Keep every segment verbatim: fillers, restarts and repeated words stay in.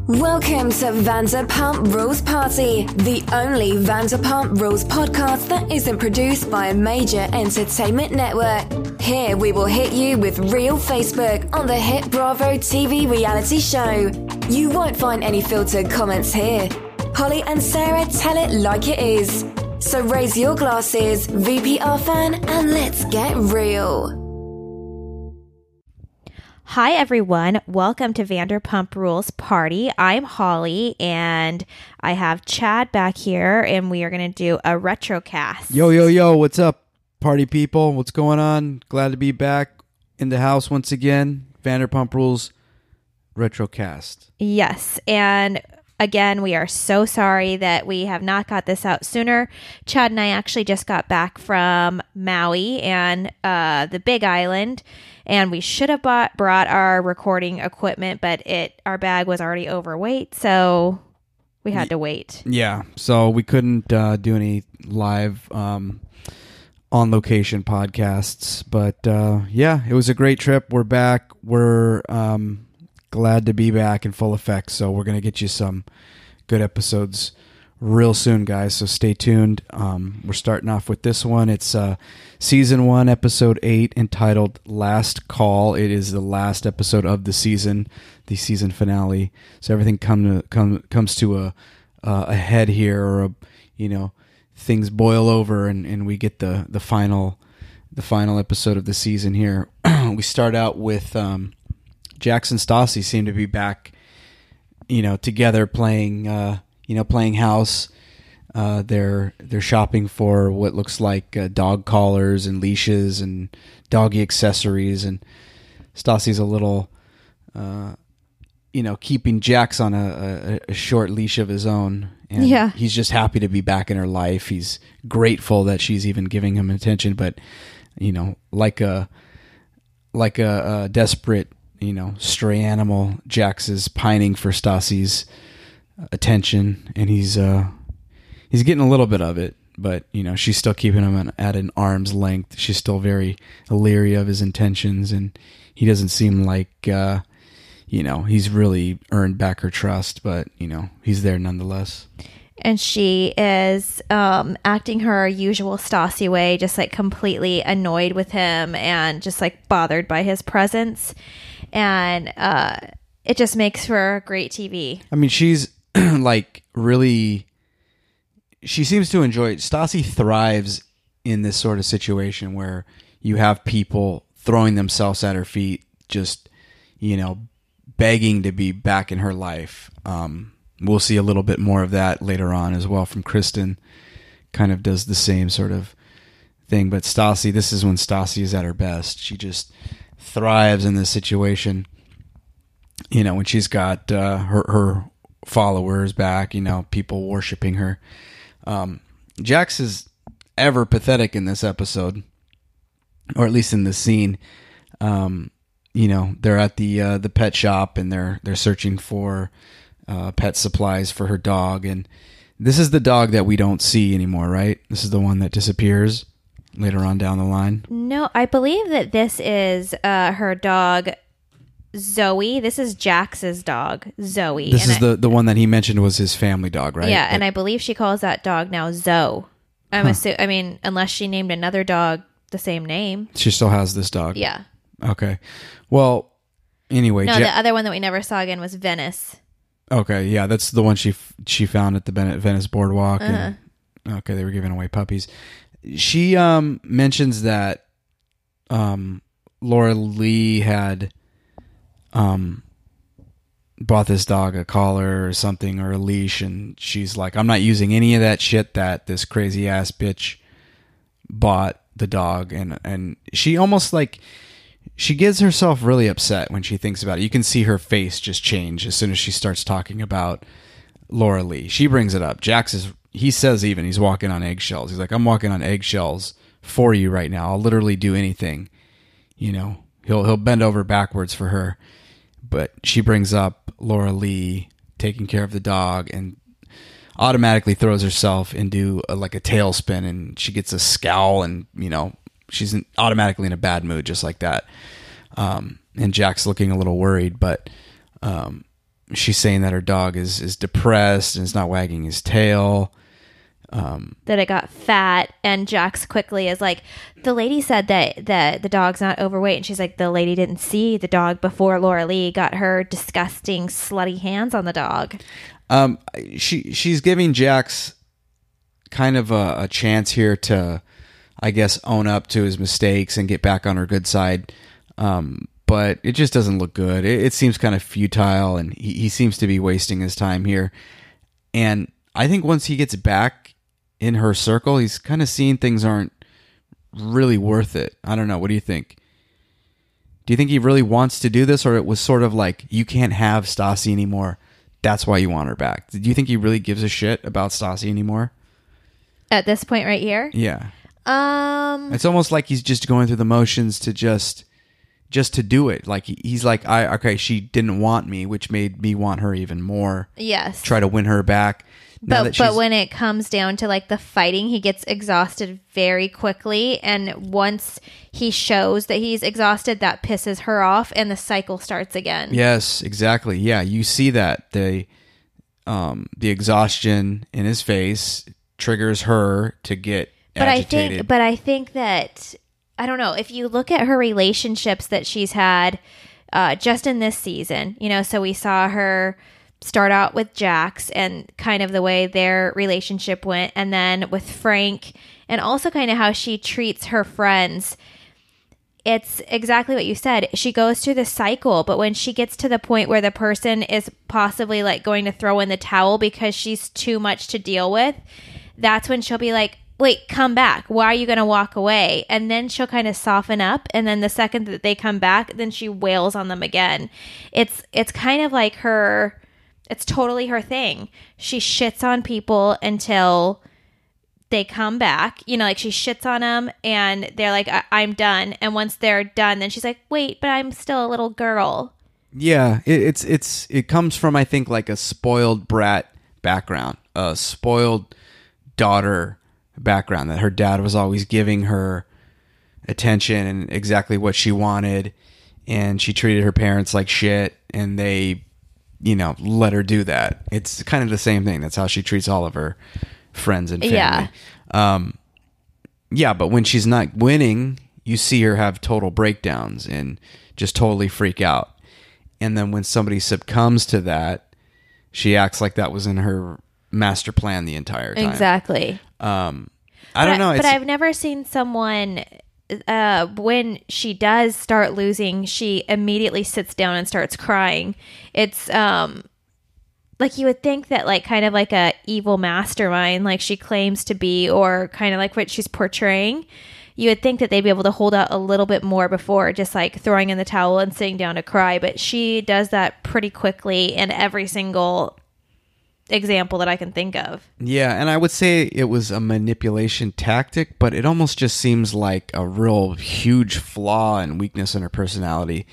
Welcome to Vanderpump Rules Party, the only Vanderpump Rules podcast that isn't produced by a major entertainment network. Here we will hit you with real Facebook on the hit Bravo T V reality show. You won't find any filtered comments here. Holly and Sarah tell it like it is. So raise your glasses, V P R fan, and let's get real. Hi, everyone. Welcome to Vanderpump Rules Party. I'm Holly, and I have Chad back here, and we are going to do a retrocast. Yo, yo, yo. What's up, party people? What's going on? Glad to be back in the house once again. Vanderpump Rules retrocast. Yes, and again, we are so sorry that we have not got this out sooner. Chad and I actually just got back from Maui and uh, the Big Island, and we should have bought, brought our recording equipment, but it our bag was already overweight, so we had to wait. Yeah, so we couldn't uh, do any live um, on-location podcasts, but uh, yeah, it was a great trip. We're back. We're um, glad to be back in full effect, so we're going to get you some good episodes real soon, guys, so stay tuned. Um, we're starting off with this one. It's uh, season one, episode eight, entitled Last Call. It is the last episode of the season, the season finale. So everything come to, come, comes to a uh, a head here, or a, you know, things boil over, and, and we get the the final the final episode of the season here. We start out with um, Jax and Stassi seem to be back, you know, together playing. Uh, You know, playing house. Uh, they're they're shopping for what looks like uh, dog collars and leashes and doggy accessories. And Stassi's a little, uh, you know, keeping Jax on a, a, a short leash of his own. And yeah. He's just happy to be back in her life. He's grateful that she's even giving him attention. But, you know, like a like a, a desperate, you know, stray animal, Jax is pining for Stassi's attention, and he's uh he's getting a little bit of it, but you know, she's still keeping him at an arm's length. She's still very leery of his intentions, and he doesn't seem like uh you know, he's really earned back her trust, but you know, he's there nonetheless. And she is um, acting her usual Stassi way, just like completely annoyed with him and just like bothered by his presence, and uh it just makes for great T V. I mean, she's like really, she seems to enjoy it. Stassi thrives in this sort of situation where you have people throwing themselves at her feet, just, you know, begging to be back in her life. Um, we'll see a little bit more of that later on as well from Kristen. Kind of does the same sort of thing. But Stassi, this is when Stassi is at her best. She just thrives in this situation. You know, when she's got uh, her her followers back, you know, people worshiping her. Um, Jax is ever pathetic in this episode, or at least in this scene. Um, you know, they're at the uh, the pet shop, and they're they're searching for uh, pet supplies for her dog, and this is the dog that we don't see anymore, right? This is the one that disappears later on down the line. No, I believe that this is uh, her dog, Zoe. This is Jax's dog, Zoe. This and is I, the, the one that he mentioned was his family dog, right? Yeah, but, and I believe she calls that dog now Zoe. I'm huh. assu- I mean, unless she named another dog the same name. She still has this dog. Yeah. Okay. Well, anyway. No, Ja- the other one that we never saw again was Venice. Okay, yeah, that's the one she f- she found at the Ben- Venice Boardwalk. Uh-huh. And, okay, they were giving away puppies. She um, mentions that um, Laura Lee had um, bought this dog a collar or something, or a leash, and she's like, I'm not using any of that shit that this crazy ass bitch bought the dog. And, and she almost like, she gets herself really upset when she thinks about it. You can see her face just change as soon as she starts talking about Laura Lee. She brings it up. Jax is, he says even, he's walking on eggshells. He's like, I'm walking on eggshells for you right now. I'll literally do anything. You know, he'll he'll bend over backwards for her. But she brings up Laura Lee taking care of the dog and automatically throws herself into a, like a tailspin, and she gets a scowl, and, you know, she's in, automatically in a bad mood just like that. Um, and Jack's looking a little worried, but, um, she's saying that her dog is is depressed and is not wagging his tail. Um, that it got fat, and Jax quickly is like, the lady said that that the dog's not overweight, and she's like, the lady didn't see the dog before Laura Lee got her disgusting slutty hands on the dog. Um, she she's giving Jax kind of a, a chance here to, I guess, own up to his mistakes and get back on her good side. Um, but it just doesn't look good. It, it seems kind of futile, and he, he seems to be wasting his time here. And I think once he gets back in her circle, he's kind of seeing things aren't really worth it. I don't know. What do you think? Do you think he really wants to do this, or it was sort of like, you can't have Stassi anymore, that's why you want her back? Do you think he really gives a shit about Stassi anymore? At this point right here? Yeah. Um, It's almost like he's just going through the motions to just just to do it. Like he, he's like, I okay, she didn't want me, which made me want her even more. yes. Try to win her back. Now But that but she's- when it comes down to like the fighting, he gets exhausted very quickly, and once he shows that he's exhausted, that pisses her off, and the cycle starts again. Yes, exactly. Yeah, you see that the um the exhaustion in his face triggers her to get But agitated. I think but I think that I don't know, if you look at her relationships that she's had uh just in this season, you know, so we saw her start out with Jax and kind of the way their relationship went, and then with Frank, and also kind of how she treats her friends. It's exactly what you said. She goes through the cycle, but when she gets to the point where the person is possibly like going to throw in the towel because she's too much to deal with, that's when she'll be like, wait, come back. Why are you going to walk away? And then she'll kind of soften up. And then the second that they come back, then she wails on them again. It's, it's kind of like her, it's totally her thing. She shits on people until they come back. You know, like she shits on them and they're like, I- I'm done. And once they're done, then she's like, wait, but I'm still a little girl. Yeah, it, it's it's it comes from, I think, like a spoiled brat background, a spoiled daughter background, that her dad was always giving her attention and exactly what she wanted, and she treated her parents like shit, and they, you know, let her do that. It's kind of the same thing. That's how she treats all of her friends and family. Yeah. Um, yeah, but when she's not winning, you see her have total breakdowns and just totally freak out. And then when somebody succumbs to that, she acts like that was in her master plan the entire time. Exactly. Um, I don't but, know. But It's, I've never seen someone, uh, when she does start losing, she immediately sits down and starts crying. It's, um, like you would think that like kind of like a evil mastermind, like she claims to be, or kind of like what she's portraying, you would think that they'd be able to hold out a little bit more before just like throwing in the towel and sitting down to cry. But she does that pretty quickly in every single example that I can think of. yeah, and I would say it was a manipulation tactic, but it almost just seems like a real huge flaw and weakness in her personality.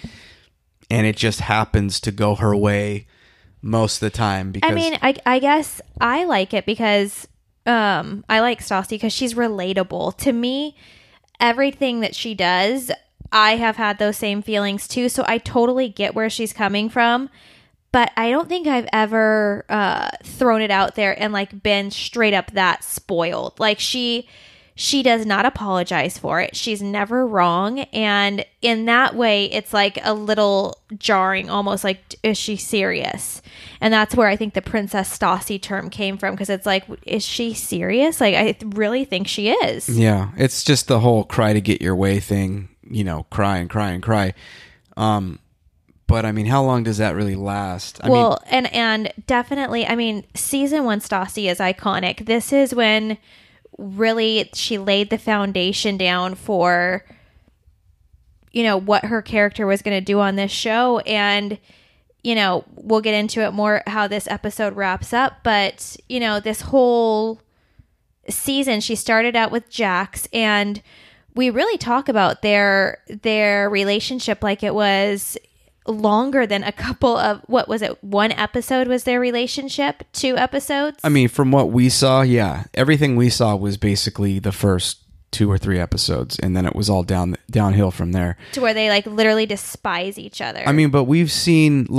And it just happens to go her way most of the time. Because I mean, I, I guess I like it because um, I like Stassi because she's relatable. To me, everything that she does, I have had those same feelings too. So I totally get where she's coming from. But I don't think I've ever uh, thrown it out there and like been straight up that spoiled. Like she... She does not apologize for it. She's never wrong. And in that way, it's like a little jarring, almost like, is she serious? And that's where I think the Princess Stassi term came from, because it's like, is she serious? Like, I really think she is. yeah, it's just the whole cry to get your way thing, you know, cry and cry and cry. Um, but I mean, how long does that really last? I well, mean, and, and definitely, I mean, season one Stassi is iconic. This is when really she laid the foundation down for, you know, what her character was going to do on this show. And, you know, we'll get into it more how this episode wraps up. But, you know, this whole season, she started out with Jax, and we really talk about their their relationship like it was longer than a couple of, what was it, one episode was their relationship, two episodes? I mean, from what we saw, yeah, everything we saw was basically the first two or three episodes, and then it was all down downhill from there. To where they like literally despise each other. I mean, but we've seen, look,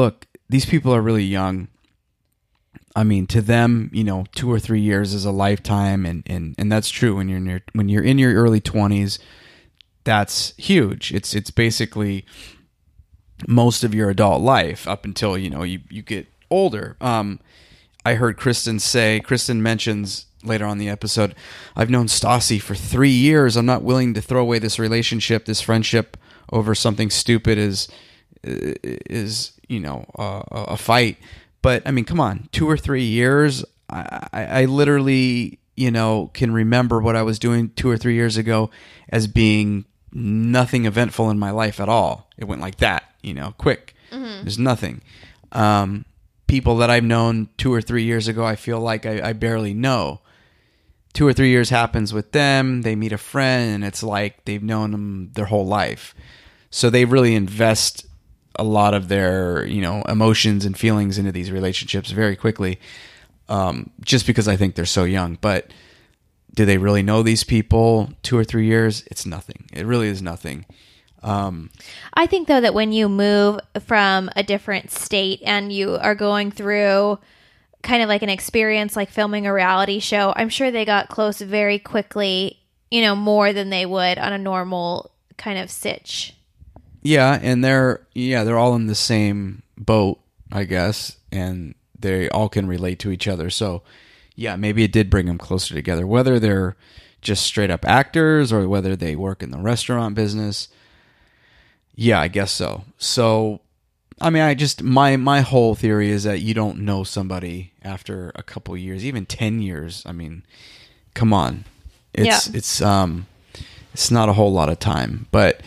these people are really young. I mean, to them, you know, two or three years is a lifetime, and, and, and that's true. When you're in your, when you're in your early twenties, that's huge. It's it's basically most of your adult life up until, you know, you, you get older. Um, I heard Kristen say, Kristen mentions later on in the episode, I've known Stassi for three years. I'm not willing to throw away this relationship, this friendship over something stupid as is, you know, uh, a fight. But I mean, come on, two or three years. I, I, I literally, you know, can remember what I was doing two or three years ago as being nothing eventful in my life at all. It went like that, you know, quick. Mm-hmm. There's nothing. Um, people that I've known two or three years ago, I feel like I, I barely know. Two or three years happens with them. They meet a friend, and it's like they've known them their whole life. So they really invest a lot of their, you know, emotions and feelings into these relationships very quickly, um, just because I think they're so young. But do they really know these people two or three years? It's nothing. It really is nothing. Um, I think, though, that when you move from a different state and you are going through kind of like an experience like filming a reality show, I'm sure they got close very quickly, you know, more than they would on a normal kind of sitch. Yeah, and they're yeah, they're all in the same boat, I guess, and they all can relate to each other. So, yeah, maybe it did bring them closer together. Whether they're just straight up actors or whether they work in the restaurant business, yeah, I guess so. So, I mean, I just my my whole theory is that you don't know somebody after a couple years, even ten years. I mean, come on, it's yeah. it's um, it's not a whole lot of time, but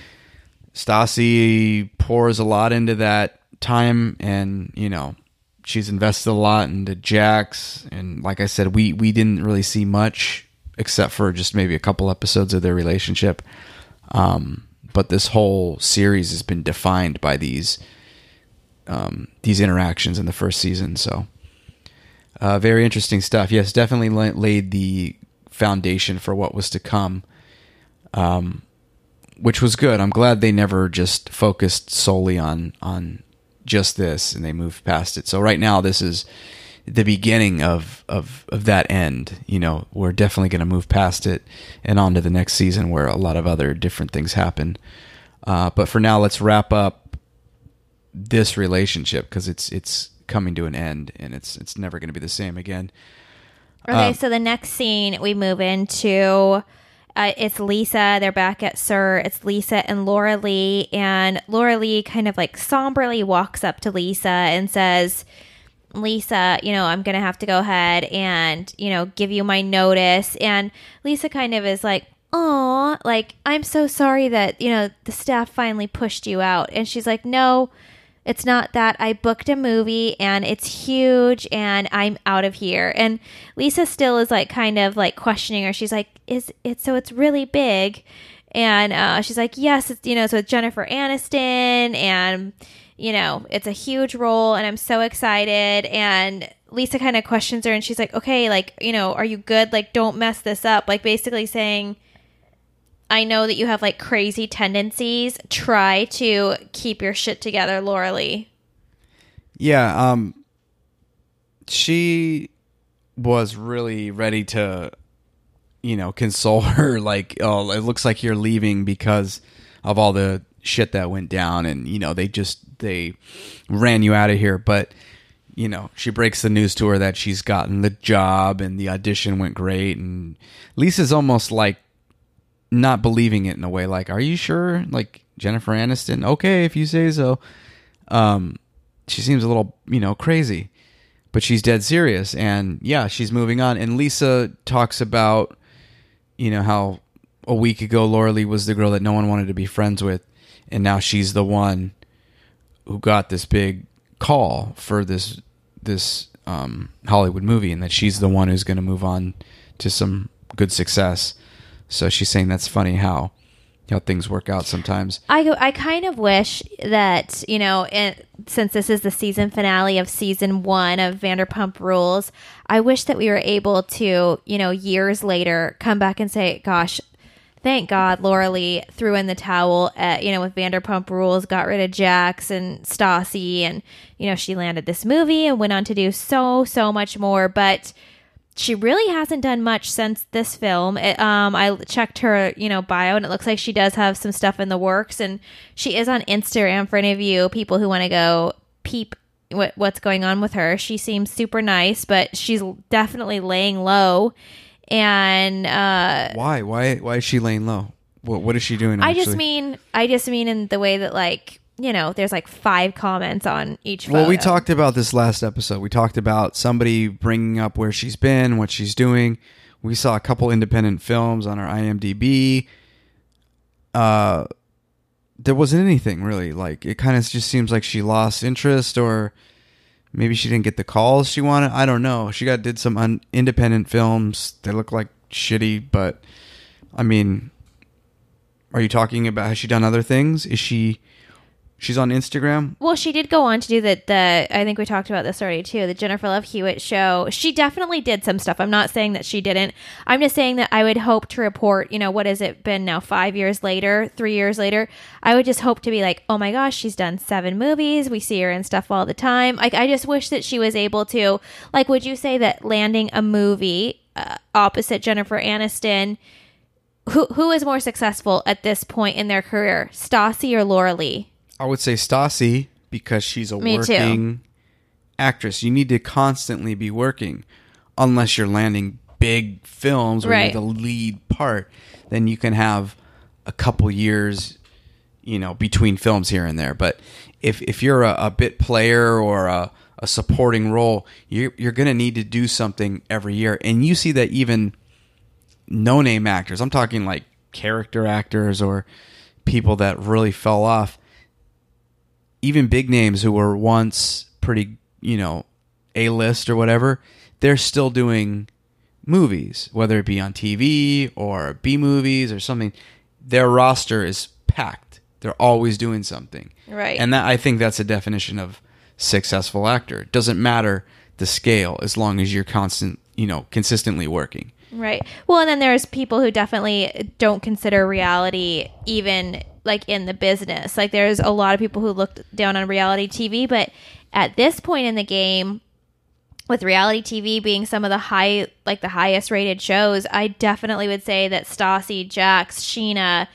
Stassi pours a lot into that time, and you know she's invested a lot into Jax, and like I said, we we didn't really see much except for just maybe a couple episodes of their relationship. Um, but this whole series has been defined by these um, these interactions in the first season. So uh, very interesting stuff. Yes, definitely la- laid the foundation for what was to come. Um. Which was good. I'm glad they never just focused solely on on just this and they moved past it. So right now, this is the beginning of of, of that end. You know, we're definitely going to move past it and on to the next season where a lot of other different things happen. Uh, but for now, let's wrap up this relationship because it's it's coming to an end and it's it's never going to be the same again. Okay, um, so the next scene we move into. Uh, it's Lisa. They're back at SUR. It's Lisa and Laura Lee. And Laura Lee kind of like somberly walks up to Lisa and says, Lisa, you know, I'm going to have to go ahead and, you know, give you my notice. And Lisa kind of is like, aw, like, I'm so sorry that, you know, the staff finally pushed you out. And she's like, no, it's not that. I booked a movie and it's huge and I'm out of here. And Lisa still is like kind of like questioning her. She's like, is it, so it's really big. And uh, she's like, yes, it's, you know, so it's Jennifer Aniston and, you know, it's a huge role and I'm so excited. And Lisa kind of questions her and she's like, okay, like, you know, are you good? Like, don't mess this up. Like basically saying, I know that you have like crazy tendencies. Try to keep your shit together, Laura Lee. Yeah, um, she was really ready to, you know, console her. Like, oh, it looks like you're leaving because of all the shit that went down, and you know, they just they ran you out of here. But you know, she breaks the news to her that she's gotten the job and the audition went great, and Lisa's almost like not believing it in a way, like, are you sure? Like, Jennifer Aniston? Okay, if you say so. Um, she seems a little, you know, crazy, but she's dead serious. And yeah, she's moving on. And Lisa talks about, you know, how a week ago Laura Lee was the girl that no one wanted to be friends with. And now she's the one who got this big call for this, this um, Hollywood movie, and that she's the one who's going to move on to some good success. So she's saying that's funny how how things work out sometimes. I I kind of wish that, you know, it, since this is the season finale of season one of Vanderpump Rules, I wish that we were able to, you know, years later come back and say, gosh, thank God Laura Lee threw in the towel at, you know, with Vanderpump Rules, got rid of Jax and Stassi, and, you know, she landed this movie and went on to do so, so much more. But she really hasn't done much since this film. It, um, I checked her, you know, bio, and it looks like she does have some stuff in the works, and she is on Instagram for any of you people who want to go peep what, what's going on with her. She seems super nice, but she's definitely laying low. And uh, why? Why? Why is she laying low? What? What is she doing? I actually? just mean, I just mean in the way that, like, you know, there's like five comments on each photo. Well, we talked about this last episode. We talked about somebody bringing up where she's been, what she's doing. We saw a couple independent films on our I M D B. Uh, there wasn't anything really. Like, it kind of just seems like she lost interest, or maybe she didn't get the calls she wanted. I don't know. She got did some un- independent films. They look like shitty, but I mean, are you talking about, has she done other things? Is she, she's on Instagram? Well, she did go on to do the, the, I think we talked about this already too, the Jennifer Love Hewitt show. She definitely did some stuff. I'm not saying that she didn't. I'm just saying that I would hope to report, you know, what has it been now, five years later, three years later? I would just hope to be like, oh my gosh, she's done seven movies. We see her in stuff all the time. Like, I just wish that she was able to, like, would you say that landing a movie uh, opposite Jennifer Aniston, who who is more successful at this point in their career, Stassi or Laura Lee? I would say Stassi, because she's a Me working too. actress. You need to constantly be working, unless you're landing big films where Right. you're the lead part. Then you can have a couple years, you know, between films here and there. But if if you're a, a bit player or a, a supporting role, you're you're going to need to do something every year. And you see that even no-name actors. I'm talking like character actors or people that really fell off. Even big names who were once pretty, you know, A-list or whatever, they're still doing movies, whether it be on T V or B movies or something. Their roster is packed. They're always doing something. Right. And that, I think that's a definition of successful actor. It doesn't matter the scale as long as you're constant, you know, consistently working. Right. Well, and then there's people who definitely don't consider reality even like in the business. Like, there's a lot of people who look down on reality T V, but at this point in the game, with reality T V being some of the high, like the highest rated shows, I definitely would say that Stassi, Jax, Sheena,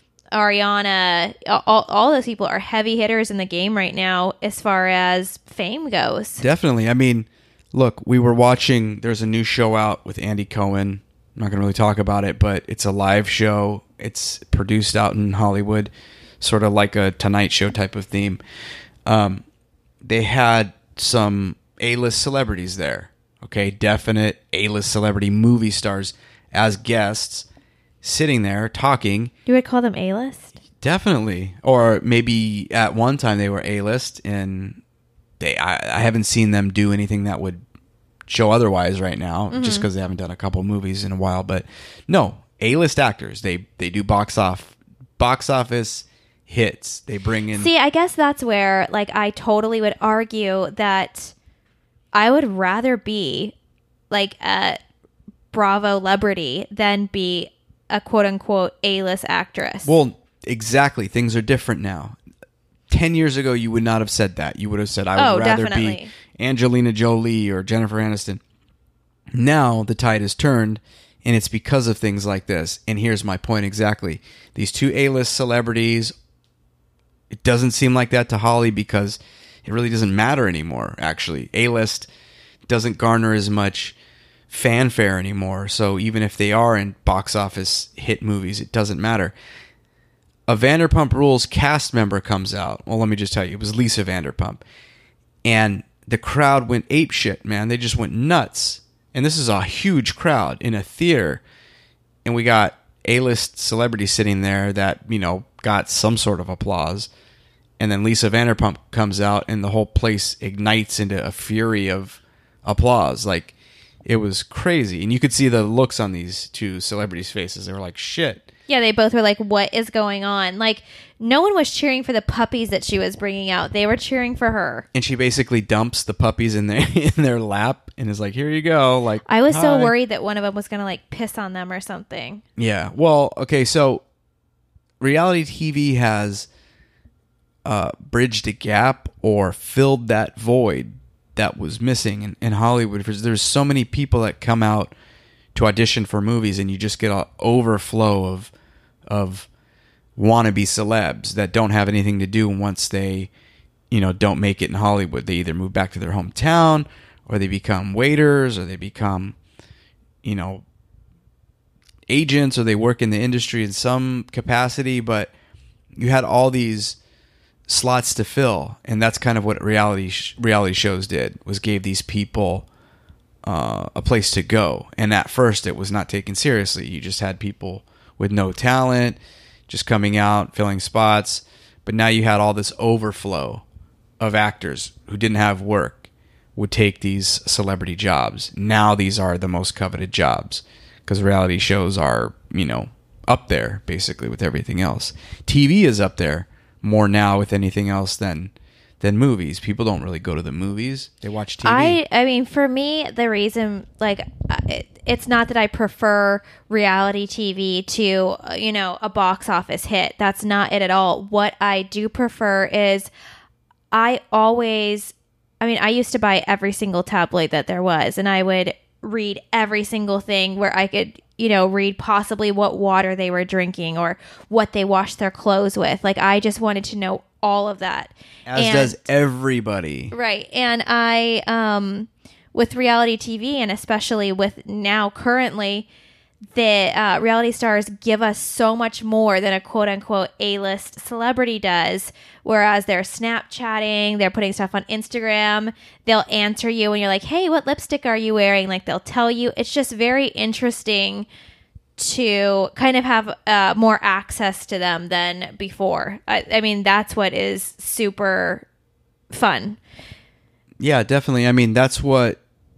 Ariana, all, all those people are heavy hitters in the game right now as far as fame goes. Definitely. I mean, look, we were watching, there's a new show out with Andy Cohen. I'm not going to really talk about it, but it's a live show. It's produced out in Hollywood, sort of like a Tonight Show type of theme. Um, they had some A-list celebrities there, okay? Definite A-list celebrity movie stars as guests sitting there talking. You would call them A-list? Definitely. Or maybe at one time they were A-list, and they I, I haven't seen them do anything that would show otherwise right now, mm-hmm. just because they haven't done a couple movies in a while. But no, A-list actors. They they do box off box office hits. They bring in. See, I guess that's where, like, I totally would argue that I would rather be like a Bravo celebrity than be a quote unquote A-list actress. Well, exactly. Things are different now. Ten years ago, you would not have said that. You would have said, I would oh, rather definitely. be Angelina Jolie or Jennifer Aniston. Now the tide has turned, and it's because of things like this. And here's my point exactly. These two A-list celebrities, it doesn't seem like that to Holly because it really doesn't matter anymore, actually. A-list doesn't garner as much fanfare anymore. So even if they are in box office hit movies, it doesn't matter. A Vanderpump Rules cast member comes out. Well, let me just tell you, it was Lisa Vanderpump. And the crowd went apeshit, man. They just went nuts. And this is a huge crowd in a theater. And we got A-list celebrities sitting there that, you know, got some sort of applause. And then Lisa Vanderpump comes out and the whole place ignites into a fury of applause. Like, it was crazy. And you could see the looks on these two celebrities' faces. They were like, shit. Yeah, they both were like, what is going on? Like, no one was cheering for the puppies that she was bringing out. They were cheering for her. And she basically dumps the puppies in their in their lap and is like, here you go. Like, I was hi. so worried that one of them was going to like piss on them or something. Yeah. Well, okay, so reality T V has uh, bridged a gap or filled that void that was missing in, in Hollywood. There's so many people that come out to audition for movies, and you just get an overflow of of wannabe celebs that don't have anything to do once they, you know, don't make it in Hollywood. They either move back to their hometown, or they become waiters, or they become, you know, agents, or they work in the industry in some capacity. But you had all these slots to fill, and that's kind of what reality sh- reality shows did, was gave these people uh, a place to go. And at first it was not taken seriously. You just had people with no talent just coming out, filling spots. But now you had all this overflow of actors who didn't have work would take these celebrity jobs. Now these are the most coveted jobs because reality shows are, you know, up there basically with everything else. T V is up there more now with anything else than than movies. People don't really go to the movies. They watch T V. I I mean, for me, the reason, like, it, it's not that I prefer reality T V to, uh, you know, a box office hit. That's not it at all. What I do prefer is I always, I mean, I used to buy every single tabloid that there was, and I would read every single thing where I could, you know, read possibly what water they were drinking or what they washed their clothes with. Like, I just wanted to know all of that. As and, does everybody. Right. And I, um, with reality T V, and especially with now currently, the uh, reality stars give us so much more than a quote-unquote A-list celebrity does, whereas they're Snapchatting, they're putting stuff on Instagram, they'll answer you when you're like, hey, what lipstick are you wearing? Like, they'll tell you. It's just very interesting to kind of have uh, more access to them than before. I, I mean, that's what is super fun. Yeah, definitely. I mean, that's what,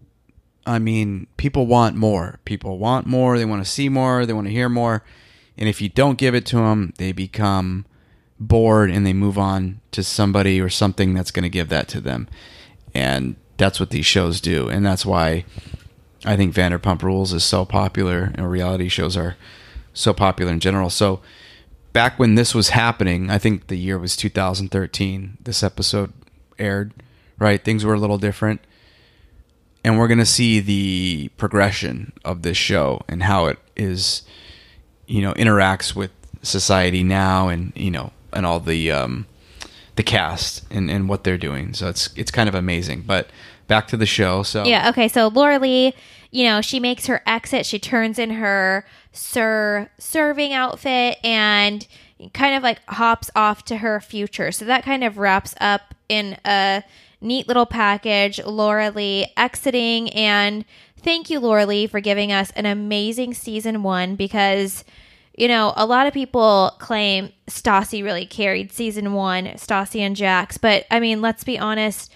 I mean, people want more. People want more. They want to see more. They want to hear more. And if you don't give it to them, they become bored and they move on to somebody or something that's going to give that to them. And that's what these shows do. And that's why I think Vanderpump Rules is so popular, and reality shows are so popular in general. So back when this was happening, I think the year was two thousand thirteen, this episode aired, right? Things were a little different. And we're going to see the progression of this show and how it is, you know, interacts with society now, and, you know, and all the um, the cast and, and what they're doing. So it's it's kind of amazing. But back to the show. So yeah, okay. So Laura Lee, you know, she makes her exit. She turns in her Sir serving outfit and kind of like hops off to her future. So that kind of wraps up in a neat little package. Laura Lee exiting, and thank you, Laura Lee, for giving us an amazing season one, because, you know, a lot of people claim Stassi really carried season one, Stassi and Jax, but I mean, let's be honest,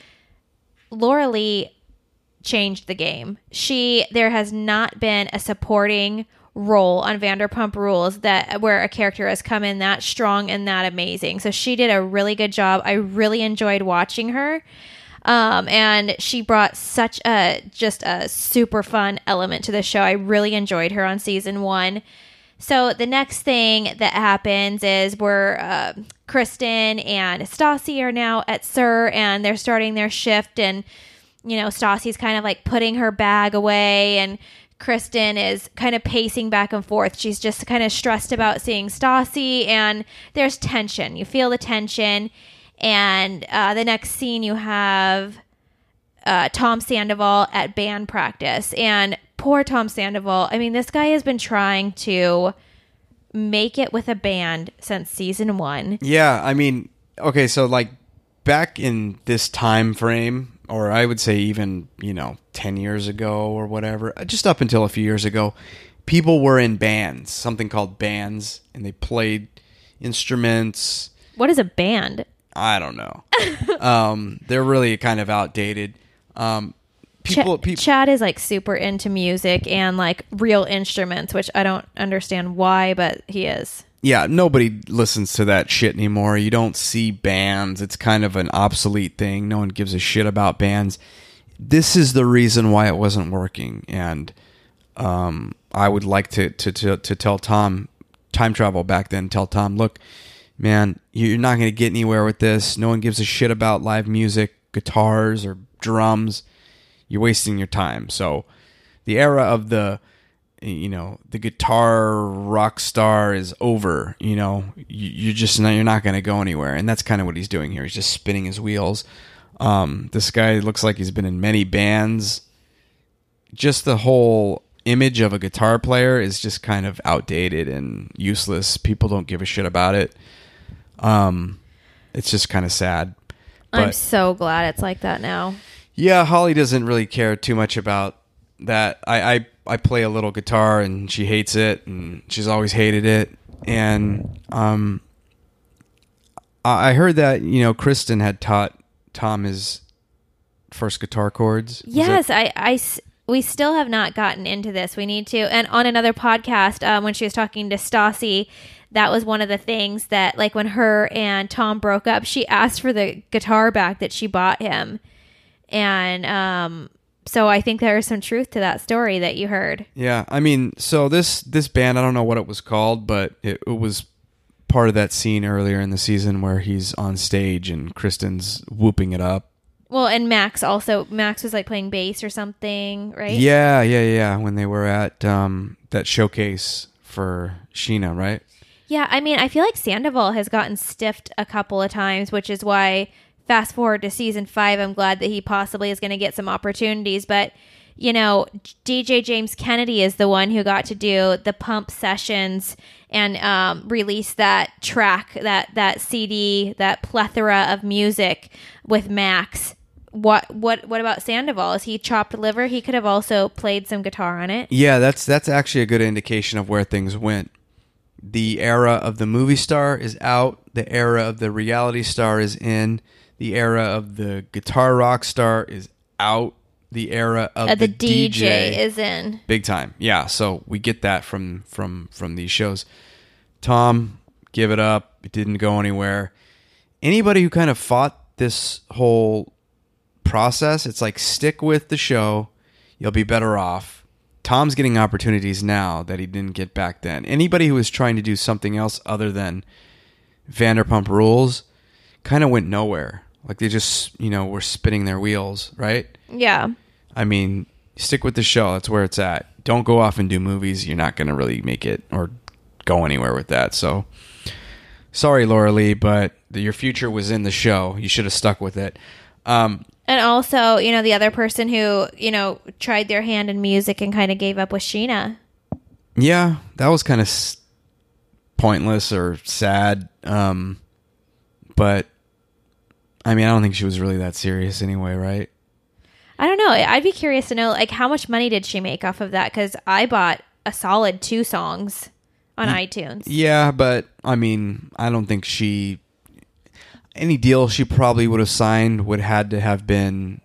Laura Lee changed the game. She, there has not been a supporting role on Vanderpump Rules that where a character has come in that strong and that amazing. So she did a really good job. I really enjoyed watching her. Um, and she brought such a, just a super fun element to the show. I really enjoyed her on season one. So the next thing that happens is we're, uh, Kristen and Stassi are now at Sir, and they're starting their shift, and, you know, Stassi's kind of like putting her bag away, and Kristen is kind of pacing back and forth. She's just kind of stressed about seeing Stassi, and there's tension. You feel the tension. And uh, the next scene, you have uh, Tom Sandoval at band practice. And poor Tom Sandoval. I mean, this guy has been trying to make it with a band since season one. Yeah, I mean, okay, so like back in this time frame, or I would say even, you know, ten years ago or whatever, just up until a few years ago, people were in bands, something called bands, and they played instruments. What is a band? I don't know. um, they're really kind of outdated. Um, people, Ch- people. Chad is like super into music and like real instruments, which I don't understand why, but he is. Yeah, nobody listens to that shit anymore. You don't see bands. It's kind of an obsolete thing. No one gives a shit about bands. This is the reason why it wasn't working, and um, I would like to, to to to tell Tom, time travel back then. Tell Tom, look, man, you're not going to get anywhere with this. No one gives a shit about live music, guitars or drums. You're wasting your time. So, the era of the you know the guitar rock star is over. You know, you, you're just not, you're not going to go anywhere, and that's kind of what he's doing here. He's just spinning his wheels. Um, this guy looks like he's been in many bands. Just the whole image of a guitar player is just kind of outdated and useless. People don't give a shit about it. Um, it's just kind of sad. But, I'm so glad it's like that now. Yeah, Holly doesn't really care too much about that. I, I, I play a little guitar and she hates it, and she's always hated it. And um, I heard that, you know, Kristen had taught Tom his first guitar chords. Was yes, that- I, I, we still have not gotten into this. We need to. And on another podcast, um, when she was talking to Stassi, that was one of the things that, like, when her and Tom broke up, she asked for the guitar back that she bought him. And um, so I think there is some truth to that story that you heard. Yeah, I mean, so this this band, I don't know what it was called, but it, it was part of that scene earlier in the season where he's on stage and Kristen's whooping it up. Well, and Max also, Max was like playing bass or something, right? Yeah, yeah, yeah, when they were at um, that showcase for Sheena, right? Yeah, I mean, I feel like Sandoval has gotten stiffed a couple of times, which is why, fast forward to season five, I'm glad that he possibly is going to get some opportunities. But, you know, D J James Kennedy is the one who got to do the Pump sessions and um, release that track, that that C D, that plethora of music with Max. What what what about Sandoval? Is he chopped liver? He could have also played some guitar on it. Yeah, that's that's actually a good indication of where things went. The era of the movie star is out. The era of the reality star is in. The era of the guitar rock star is out. The era of Uh, the, the D J, D J is in. big time. Yeah, so we get that from from from these shows. Tom, give it up. It didn't go anywhere. Anybody who kind of fought this whole process, it's like, stick with the show. You'll be better off. Tom's getting opportunities now that he didn't get back then. Anybody who was trying to do something else other than Vanderpump Rules kind of went nowhere. Like, they just, you know, were spinning their wheels, right? Yeah. I mean, stick with the show. That's where it's at. Don't go off and do movies. You're not going to really make it or go anywhere with that. So, sorry, Laura Lee, but the, your future was in the show. You should have stuck with it. Um, And also, you know, the other person who, you know, tried their hand in music and kind of gave up was Sheena. yeah, that was kind of s- pointless or sad. Um, but, I mean, I don't think she was really that serious anyway, right? I don't know. I'd be curious to know, like, how much money did she make off of that? Because I bought a solid two songs on Y- iTunes. Yeah, but, I mean, I don't think she... Any deal she probably would have signed would had to have been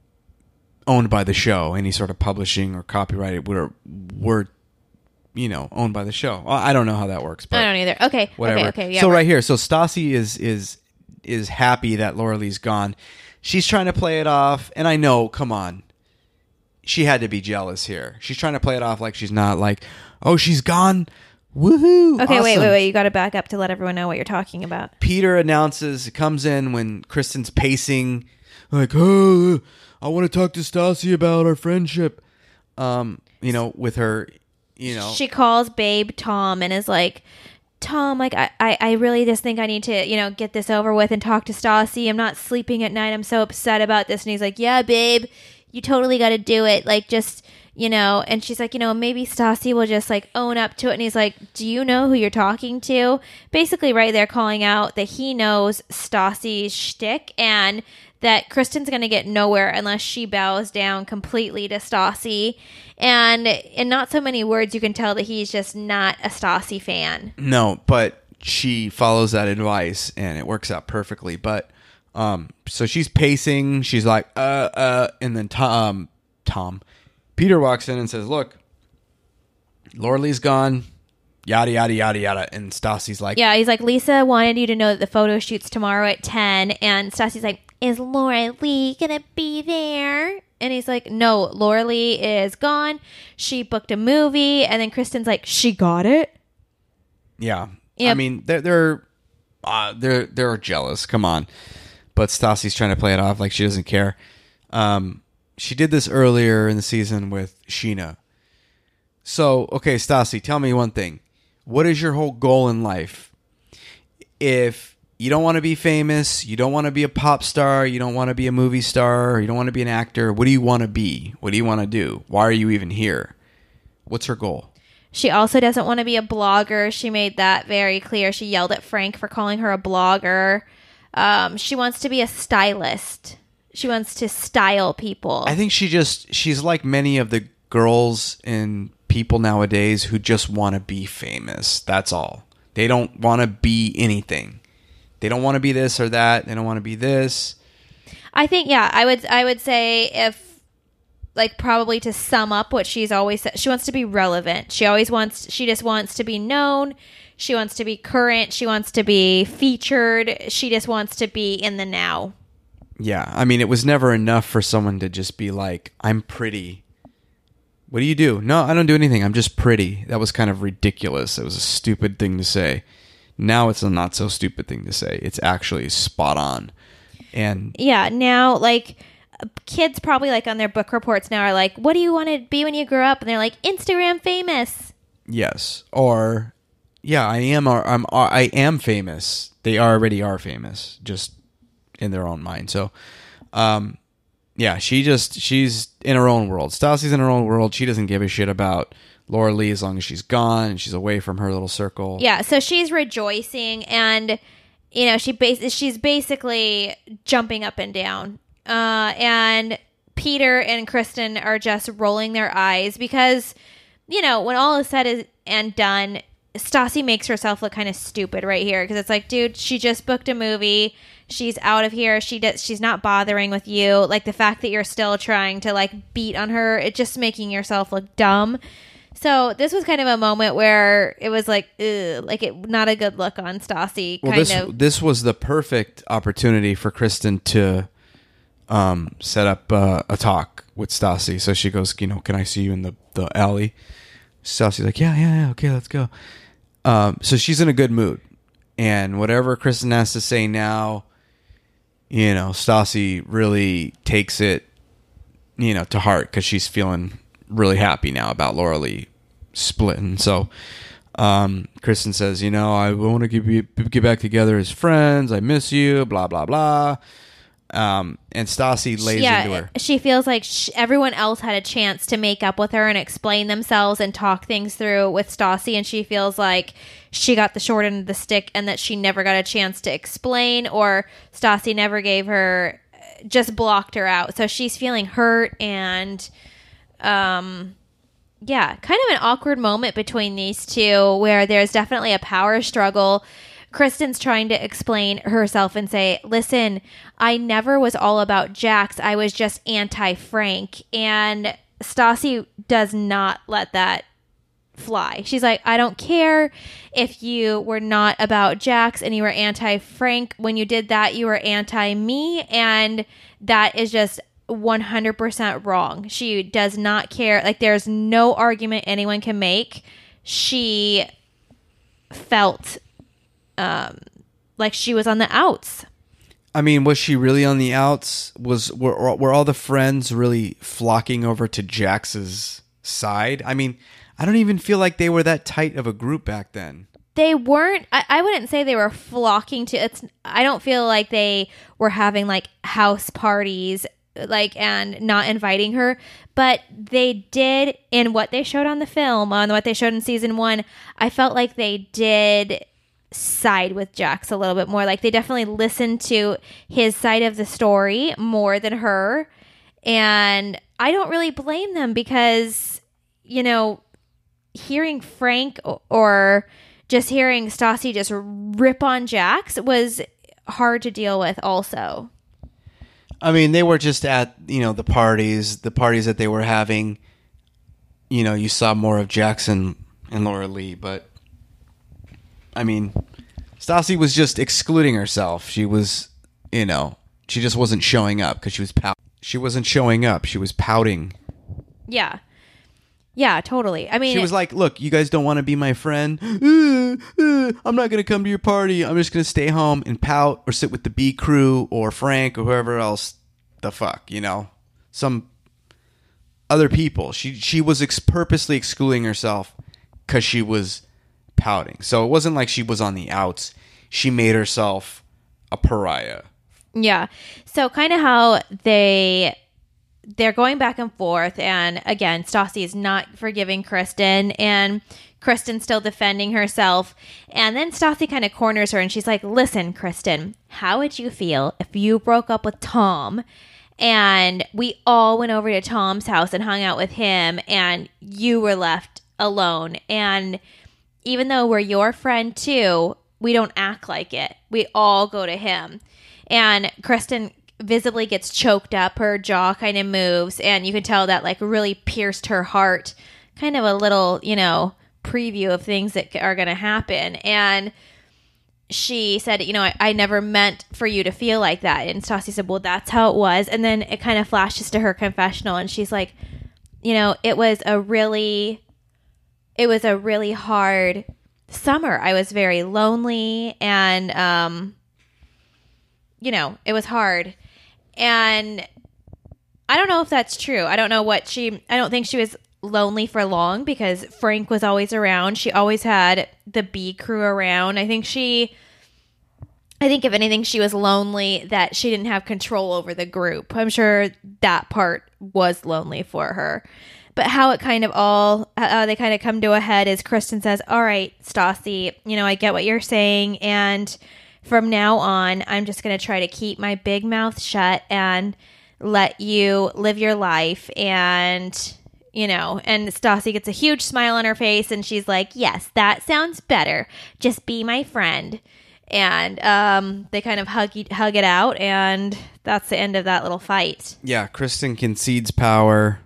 owned by the show. Any sort of publishing or copyright were, were you know, owned by the show. I don't know how that works, but I don't either. Okay. whatever. Okay. Okay. Yeah. so we're- right here, so Stassi is is is happy that Laura Lee's gone. She's trying to play it off, and I know, come on, she had to be jealous here. She's trying to play it off like she's not, like, oh, she's gone. Woohoo! Okay. Wait. awesome. Wait. Wait. You got to back up to let everyone know what you're talking about. Peter announces, comes in when Kristen's pacing, like, oh, I want to talk to Stassi about our friendship. Um, you know, with her, you know. She calls Babe Tom and is like, Tom, like, I, I, I really just think I need to, you know, get this over with and talk to Stassi. I'm not sleeping at night. I'm so upset about this. And he's like, yeah, babe, you totally got to do it. Like, just, you know, and she's like, you know, maybe Stassi will just, like, own up to it. And he's like, do you know who you're talking to? Basically right there calling out that he knows Stassi's shtick and that Kristen's going to get nowhere unless she bows down completely to Stassi. And in not so many words, you can tell that he's just not a Stassi fan. No, but she follows that advice, and it works out perfectly. But, um, so she's pacing. She's like, uh, uh, and then Tom, Tom. Peter walks in and says, look, Laura Lee's gone. Yada, yada, yada, yada. And Stassi's like... Yeah, he's like, Lisa wanted you to know that the photo shoot's tomorrow at ten. And Stassi's like, is Laura Lee gonna be there? And he's like, no, Laura Lee is gone. She booked a movie. And then Kristen's like, she got it? Yeah. Yep. I mean, they're they're uh, they're they're jealous. Come on. But Stassi's trying to play it off like she doesn't care. Um, she did this earlier in the season with Sheena. So, okay, Stassi, tell me one thing. What is your whole goal in life? If you don't want to be famous, you don't want to be a pop star, you don't want to be a movie star, you don't want to be an actor, what do you want to be? What do you want to do? Why are you even here? What's her goal? She also doesn't want to be a blogger. She made that very clear. She yelled at Frank for calling her a blogger. Um, she wants to be a stylist. She wants to style people. I think she just, she's like many of the girls and people nowadays who just want to be famous. That's all. They don't want to be anything. They don't want to be this or that. They don't want to be this. I think, yeah, I would, I would say if, like, probably to sum up what she's always said, she wants to be relevant. She always wants, she just wants to be known. She wants to be current. She wants to be featured. She just wants to be in the now. Yeah. I mean, it was never enough for someone to just be like, I'm pretty. What do you do? No, I don't do anything. I'm just pretty. That was kind of ridiculous. It was a stupid thing to say. Now it's a not so stupid thing to say. It's actually spot on. And yeah, now, like, kids probably, like, on their book reports now are like, what do you want to be when you grow up? And they're like, Instagram famous. Yes. Or, yeah, I am, I'm, I am famous. They already are famous, just in their own mind. So, um, yeah, she just, she's in her own world. Stassi's in her own world. She doesn't give a shit about Laura Lee as long as she's gone and she's away from her little circle. Yeah, so she's rejoicing and, you know, she bas- she's basically jumping up and down. Uh, and Peter and Kristen are just rolling their eyes because, you know, when all is said is, and done, Stassi makes herself look kind of stupid right here because it's like, dude, she just booked a movie. She's out of here. She does, she's not bothering with you. Like, the fact that you're still trying to, like, beat on her, it's just making yourself look dumb. So this was kind of a moment where it was like, ugh, like it, not a good look on Stassi. Well, kind this of. this was the perfect opportunity for Kristen to um, set up uh, a talk with Stassi. So she goes, you know, can I see you in the, the alley? Stassi's like, yeah, yeah, yeah, okay, let's go. Um, so she's in a good mood, and whatever Kristen has to say now, you know, Stassi really takes it, you know, to heart because she's feeling really happy now about Laura Lee splitting. So um, Kristen says, you know, I want to get, get back together as friends. I miss you, blah, blah, blah. Um, and Stassi lays yeah, into her. She feels like sh- everyone else had a chance to make up with her and explain themselves and talk things through with Stassi. And she feels like she got the short end of the stick and that she never got a chance to explain, or Stassi never gave her, just blocked her out. So she's feeling hurt and... Um, yeah, kind of an awkward moment between these two where there's definitely a power struggle. Kristen's trying to explain herself and say, listen, I never was all about Jax. I was just anti-Frank. And Stassi does not let that fly. She's like, I don't care if you were not about Jax and you were anti-Frank. When you did that, you were anti-me. And that is just one hundred percent wrong. She does not care. Like, there's no argument anyone can make. She felt um, like she was on the outs. I mean, was she really on the outs? Was were, were all the friends really flocking over to Jax's side? I mean, I don't even feel like they were that tight of a group back then. They weren't, I, I wouldn't say they were flocking to, it's, I don't feel like they were having like house parties like and not inviting her, but they did in what they showed on the film, on what they showed in season one. I felt like they did side with Jax a little bit more. Like, they definitely listened to his side of the story more than her, and I don't really blame them because, you know, hearing Frank or just hearing Stassi just rip on Jax was hard to deal with also. I mean, they were just at, you know, the parties, the parties that they were having. You know, you saw more of Jackson and Laura Lee, but I mean, Stassi was just excluding herself. She was, you know, she just wasn't showing up because she was pout. She wasn't showing up. She was pouting. Yeah. Yeah, totally. I mean, she was like, look, you guys don't want to be my friend. Uh, uh, I'm not going to come to your party. I'm just going to stay home and pout or sit with the B crew or Frank or whoever else the fuck, you know, some other people. She she was ex- purposely excluding herself because she was pouting. So it wasn't like she was on the outs. She made herself a pariah. Yeah. So kind of how they they're going back and forth, and again, Stassi is not forgiving Kristen, and Kristen's still defending herself. And then Stassi kind of corners her, and she's like, "Listen, Kristen, how would you feel if you broke up with Tom and we all went over to Tom's house and hung out with him and you were left alone? And even though we're your friend too, we don't act like it. We all go to him." And Kristen visibly gets choked up. Her jaw kind of moves, and you can tell that like really pierced her heart. Kind of a little, you know, preview of things that are going to happen. And she said, you know, I, I never meant for you to feel like that. And Stassi said, well, that's how it was. And then it kind of flashes to her confessional, and she's like, you know, it was a really, it was a really hard summer. I was very lonely, and, um, you know, it was hard. And I don't know if that's true. I don't know what she, I don't think she was lonely for long because Frank was always around. She always had the B crew around. I think she, I think if anything, she was lonely that she didn't have control over the group. I'm sure that part was lonely for her. But how it kind of all, uh, they kind of come to a head is Kristen says, all right, Stassi, you know, I get what you're saying. And from now on, I'm just going to try to keep my big mouth shut and let you live your life. And, you know, and Stassi gets a huge smile on her face, and she's like, yes, that sounds better. Just be my friend. And um, they kind of hug, hug it out, and that's the end of that little fight. Yeah, Kristen concedes power.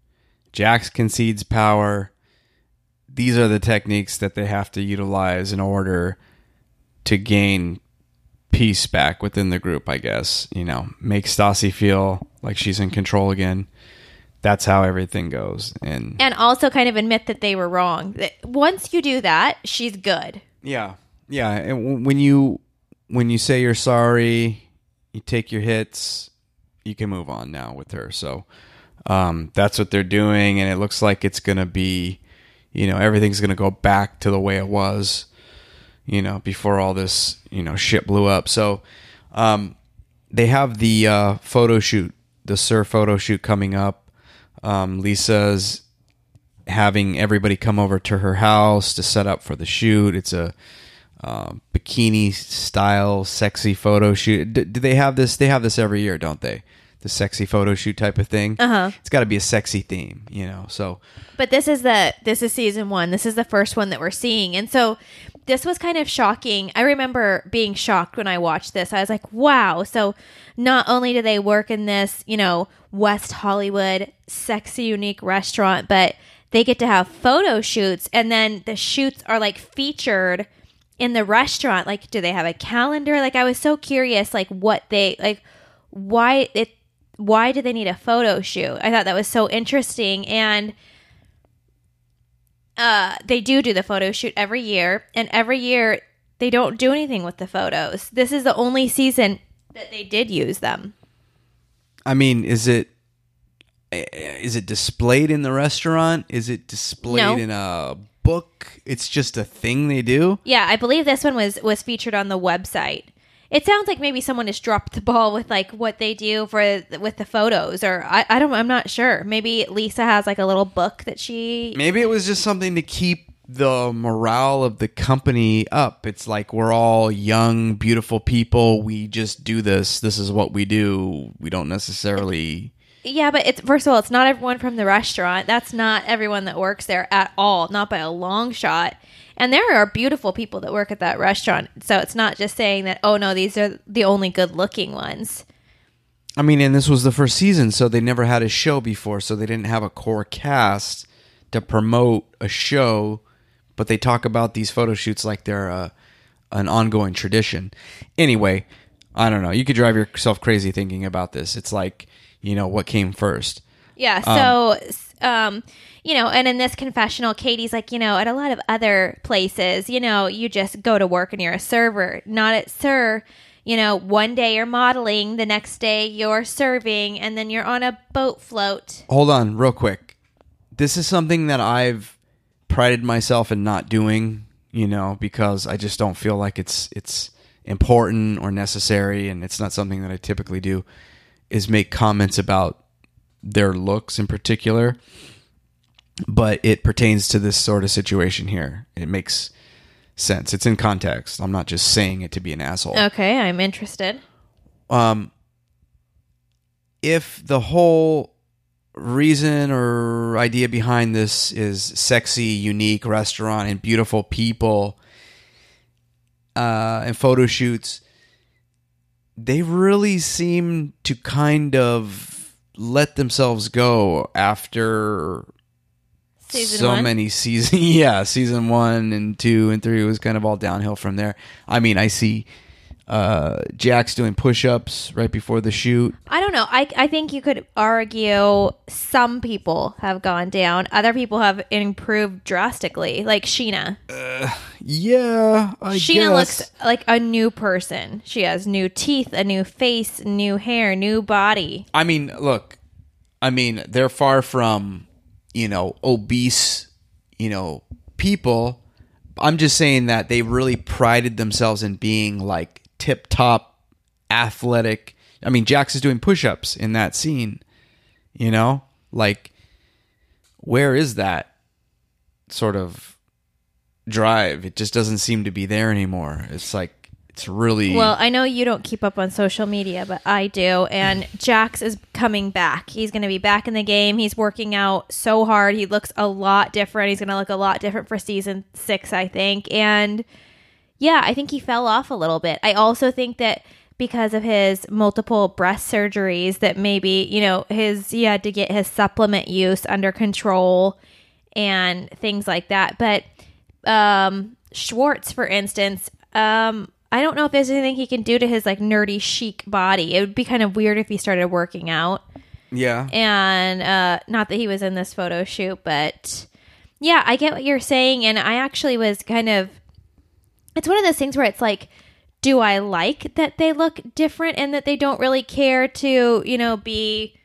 Jax concedes power. These are the techniques that they have to utilize in order to gain peace back within the group, I guess. You know, make Stassi feel like she's in control again. That's how everything goes. And and also kind of admit that they were wrong. Once you do that, she's good. Yeah. Yeah. And when you when you say you're sorry, you take your hits, you can move on now with her. So um, that's what they're doing. And it looks like it's going to be, you know, everything's going to go back to the way it was, you know, before all this, you know, shit blew up. So um, they have the uh, photo shoot, the Sir photo shoot coming up. Um, Lisa's having everybody come over to her house to set up for the shoot. It's a uh, bikini style, sexy photo shoot. D- do they have this? They have this every year, don't they? The sexy photo shoot type of thing. Uh-huh. It's got to be a sexy theme, you know. So, but this is the this is season one. This is the first one that we're seeing, and so this was kind of shocking. I remember being shocked when I watched this. I was like, wow. So not only do they work in this, you know, West Hollywood sexy, unique restaurant, but they get to have photo shoots, and then the shoots are like featured in the restaurant. Like, do they have a calendar? Like, I was so curious, like what they, like why it, why do they need a photo shoot? I thought that was so interesting. And uh, they do do the photo shoot every year, and every year they don't do anything with the photos. This is the only season that they did use them. I mean, is it is it displayed in the restaurant? Is it displayed No. in a book? It's just a thing they do? Yeah, I believe this one was was featured on the website. It sounds like maybe someone just dropped the ball with like what they do for with the photos, or I, I don't, I'm not sure. Maybe Lisa has like a little book that she. Maybe it was just something to keep the morale of the company up. It's like, we're all young, beautiful people. We just do this. This is what we do. We don't necessarily. Yeah, but it's first of all, it's not everyone from the restaurant. That's not everyone that works there at all, not by a long shot. And there are beautiful people that work at that restaurant. So it's not just saying that, oh, no, these are the only good-looking ones. I mean, and this was the first season, so they never had a show before, so they didn't have a core cast to promote a show, but they talk about these photo shoots like they're uh, an ongoing tradition. Anyway, I don't know. You could drive yourself crazy thinking about this. It's like, you know, what came first? Yeah, so, um, you know, and in this confessional, Katie's like, you know, at a lot of other places, you know, you just go to work and you're a server. Not at SUR. You know, one day you're modeling, the next day you're serving, and then you're on a boat float. Hold on, real quick. This is something that I've prided myself in not doing, you know, because I just don't feel like it's it's important or necessary, and it's not something that I typically do, is make comments about their looks in particular. But it pertains to this sort of situation here. It makes sense. It's in context. I'm not just saying it to be an asshole. Okay, I'm interested. Um, if the whole reason or idea behind this is sexy, unique restaurant and beautiful people uh, and photo shoots, they really seem to kind of let themselves go after Season so one? many seasons. Yeah, season one and two and three was kind of all downhill from there. I mean, I see uh, Jax doing push-ups right before the shoot. I don't know. I, I think you could argue some people have gone down. Other people have improved drastically, like Sheena. Yeah, I Sheena guess. looks like a new person. She has new teeth, a new face, new hair, new body. I mean, look, I mean, they're far from, you know, obese, you know, people. I'm just saying that they really prided themselves in being like tip-top athletic. I mean, Jax is doing push-ups in that scene, you know? Like, where is that sort of drive? It just doesn't seem to be there anymore. It's like, it's really... Well, I know you don't keep up on social media, but I do. And Jax is coming back. He's going to be back in the game. He's working out so hard. He looks a lot different. He's going to look a lot different for season six, I think. And yeah, I think he fell off a little bit. I also think that because of his multiple breast surgeries, that maybe, you know, his he had to get his supplement use under control and things like that. But um, Schwartz, for instance, um, I don't know if there's anything he can do to his like nerdy chic body. It would be kind of weird if he started working out. Yeah. And uh, not that he was in this photo shoot, but yeah, I get what you're saying. And I actually was kind of, it's one of those things where it's like, do I like that they look different and that they don't really care to, you know, be,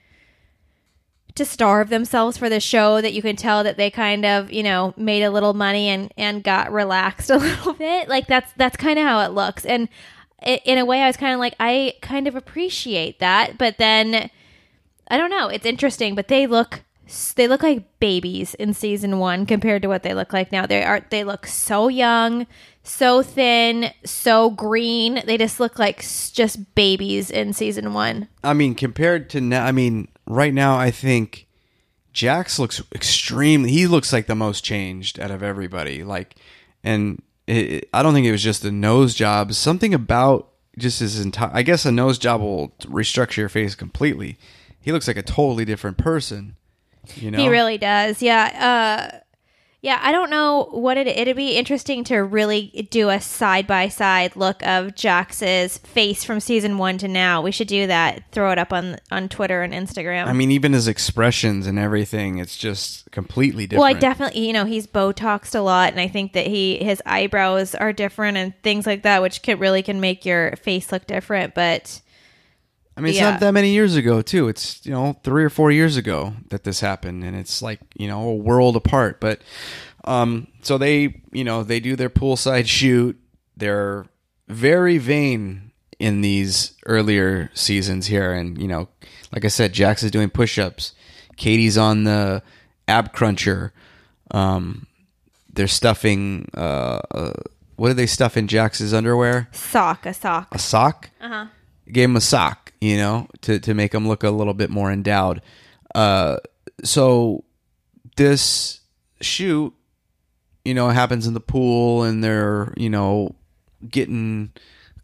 to starve themselves for the show, that you can tell that they kind of, you know, made a little money and, and got relaxed a little bit. Like that's, that's kind of how it looks. And it, in a way I was kind of like, I kind of appreciate that, but then I don't know. It's interesting, but they look, they look like babies in season one compared to what they look like now. They are, they look so young, so thin, so green. They just look like s- just babies in season one. I mean, compared to now, I mean, right now, I think Jax looks extremely, he looks like the most changed out of everybody. Like, and it, I don't think it was just the nose job. Something about just his entire, I guess a nose job will restructure your face completely. He looks like a totally different person, you know? He really does. Yeah. Uh, yeah. I don't know what it, it'd be interesting to really do a side by side look of Jax's face from season one to now. We should do that. Throw it up on, on Twitter and Instagram. I mean, even his expressions and everything, it's just completely different. Well, I definitely, you know, he's Botoxed a lot, and I think that he his eyebrows are different and things like that, which can really can make your face look different. But I mean, it's yeah. not that many years ago, too. It's, you know, three or four years ago that this happened, and it's like, you know, a world apart. But um, so they, you know, they do their poolside shoot. They're very vain in these earlier seasons here, and you know, like I said, Jax is doing push-ups. Katie's on the ab cruncher. Um, they're stuffing. Uh, uh, what do they stuff in Jax's underwear? sock, a sock. A sock. Uh huh. Gave him a sock, you know, to, to make him look a little bit more endowed. Uh, so this shoot, you know, happens in the pool, and they're, you know, getting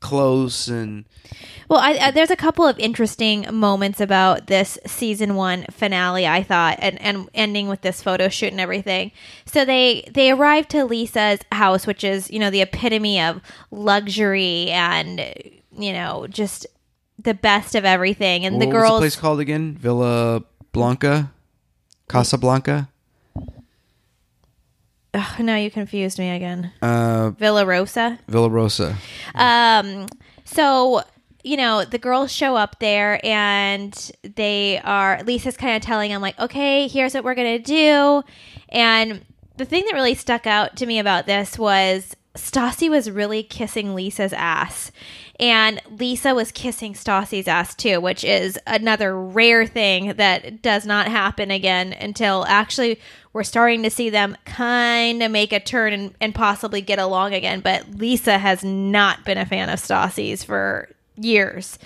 close and. Well, I, I, there's a couple of interesting moments about this season one finale, I thought, and, and ending with this photo shoot and everything. So they they arrived to Lisa's house, which is, you know, the epitome of luxury and, you know, just the best of everything. And What the was girls, the place called again? Villa Blanca, Casablanca. Ugh, now you confused me again. Uh, Villa Rosa. Villa Rosa. Um. So, you know, the girls show up there and they are, Lisa's kind of telling them like, okay, here's what we're going to do. And the thing that really stuck out to me about this was Stassi was really kissing Lisa's ass. And Lisa was kissing Stassi's ass too, which is another rare thing that does not happen again until actually we're starting to see them kind of make a turn and, and possibly get along again. But Lisa has not been a fan of Stassi's for years.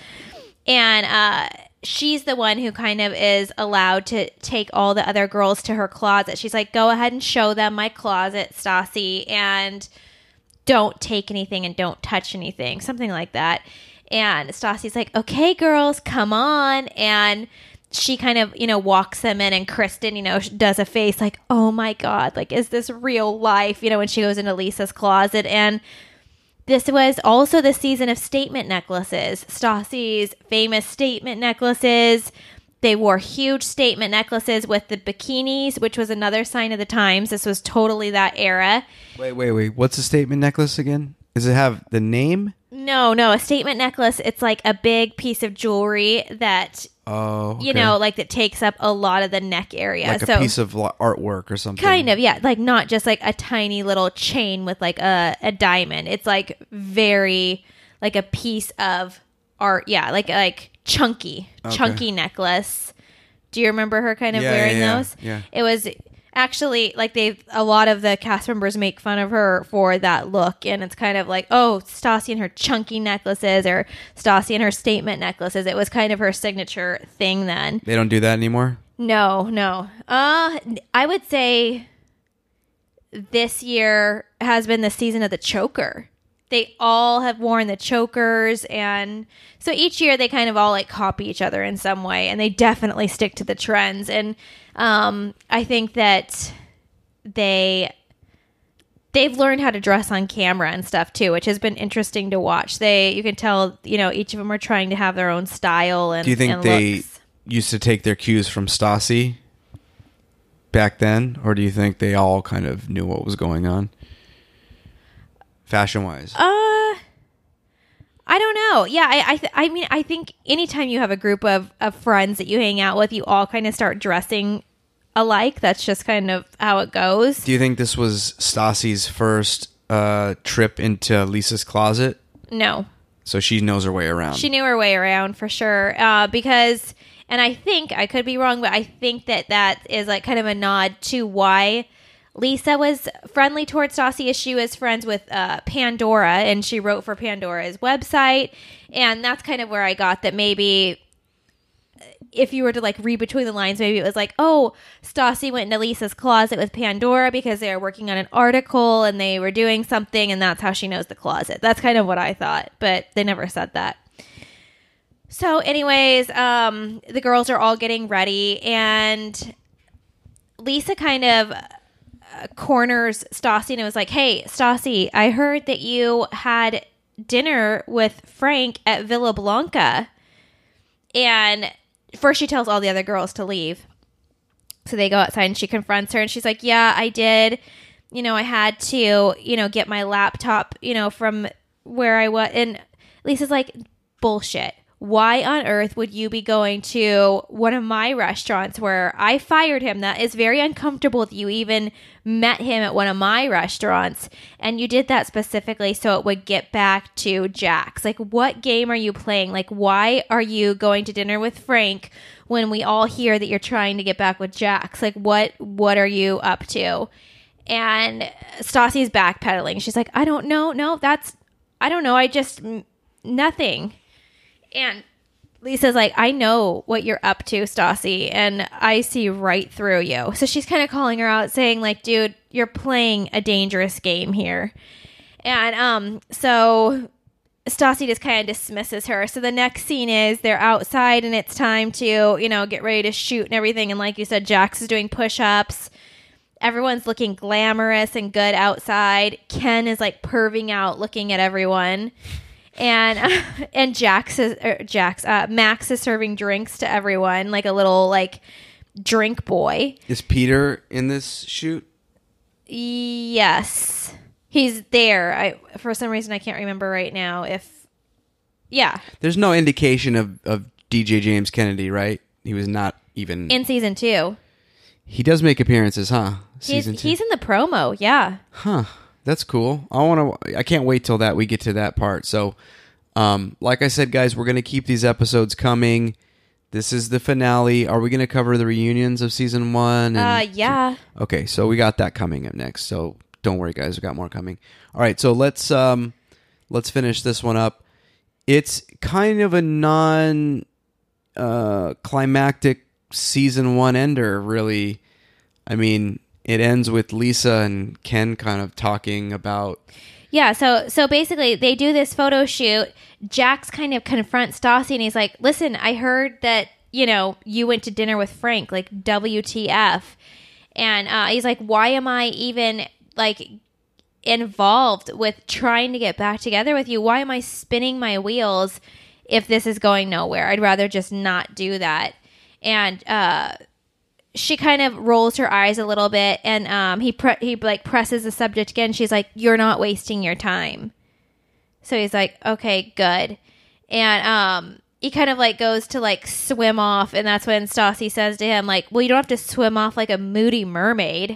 And uh, she's the one who kind of is allowed to take all the other girls to her closet. She's like, go ahead and show them my closet, Stassi, and don't take anything and don't touch anything, something like that. And Stassi's like, okay, girls, come on. And she kind of, you know, walks them in, and Kristen, you know, does a face like, oh my God, like, is this real life? You know, when she goes into Lisa's closet. And this was also the season of statement necklaces. Stassi's famous statement necklaces. They wore huge statement necklaces with the bikinis, which was another sign of the times. This was totally that era. Wait, wait, wait. What's a statement necklace again? Does it have the name? No, no. A statement necklace, it's like a big piece of jewelry that, oh, okay. you know, like that takes up a lot of the neck area. Like a so, piece of lo- artwork or something. kind of, yeah. Like not just like a tiny little chain with like a, a diamond. It's like very, like a piece of art. Yeah, like like chunky, Okay. chunky necklace. Do you remember her kind of Yeah, wearing yeah, yeah. those? Yeah. It was actually like they a lot of the cast members make fun of her for that look, and it's kind of like, oh, Stassi and her chunky necklaces, or Stassi and her statement necklaces. It was kind of her signature thing then. They don't do that anymore? No, no. Uh, I would say this year has been the season of the choker. They all have worn the chokers, and so each year they kind of all like copy each other in some way, and they definitely stick to the trends. And um, I think that they they've learned how to dress on camera and stuff too, which has been interesting to watch. They you can tell, you know, each of them are trying to have their own style and Do you think and they looks. used to take their cues from Stassi back then, or do you think they all kind of knew what was going on? Fashion-wise. Uh, I don't know. Yeah, I I, th- I mean, I think anytime you have a group of, of friends that you hang out with, you all kind of start dressing alike. That's just kind of how it goes. Do you think this was Stassi's first uh, trip into Lisa's closet? No. So she knows her way around. She knew her way around for sure. Uh, because, and I think, I could be wrong, but I think that that is like kind of a nod to why Lisa was friendly towards Stassi, as she was friends with uh, Pandora, and she wrote for Pandora's website. And that's kind of where I got that maybe if you were to like read between the lines, maybe it was like, oh, Stassi went into Lisa's closet with Pandora because they were working on an article and they were doing something, and that's how she knows the closet. That's kind of what I thought, but they never said that. So anyways, um, the girls are all getting ready, and Lisa kind of corners Stassi and it was like, hey, Stassi, I heard that you had dinner with Frank at Villa Blanca. And first she tells all the other girls to leave. So they go outside and she confronts her and she's like, yeah, I did. You know, I had to, you know, get my laptop, you know, from where I was. And Lisa's like, bullshit. Why on earth would you be going to one of my restaurants where I fired him? That is very uncomfortable that you even met him at one of my restaurants. And you did that specifically so it would get back to Jax. Like, what game are you playing? Like, why are you going to dinner with Frank when we all hear that you're trying to get back with Jax? Like, what, what are you up to? And Stassi's backpedaling. She's like, I don't know. No, that's, I don't know. I just, nothing. And Lisa's like, I know what you're up to, Stassi, and I see right through you. So she's kind of calling her out, saying like, dude, you're playing a dangerous game here. And um, so Stassi just kind of dismisses her. So the next scene is they're outside and it's time to, you know, get ready to shoot and everything. And like you said, Jax is doing push-ups. Everyone's looking glamorous and good outside. Ken is like perving out looking at everyone. And uh, and Jax is, er, Jax, uh, Max is serving drinks to everyone, like a little like drink boy. Is Peter in this shoot? Yes. He's there. I for some reason I can't remember right now if yeah. There's no indication of, of D J James Kennedy, right? He was not even in season two. He does make appearances, huh? Season he's, two. He's in the promo, yeah. Huh. That's cool. I want to I can't wait till that we get to that part. So, um like I said, guys, we're going to keep these episodes coming. This is the finale. Are we going to cover the reunions of season one? And uh yeah. Okay, so we got that coming up next. So don't worry, guys. We got more coming. All right, so let's um, let's finish this one up. It's kind of a non uh, climactic season one ender, really. I mean, it ends with Lisa and Ken kind of talking about. Yeah, so so basically they do this photo shoot. Jax kind of confronts Stassi and he's like, "Listen, I heard that you know you went to dinner with Frank. Like, W T F?" And uh, he's like, "Why am I even?" like involved with trying to get back together with you? Why am I spinning my wheels if this is going nowhere? I'd rather just not do that. And uh she kind of rolls her eyes a little bit, and um he pre- he like presses the subject again. She's like, "You're not wasting your time." So he's like, "Okay, good." And um he kind of like goes to like swim off, and that's when Stassi says to him like, "Well, you don't have to swim off like a moody mermaid."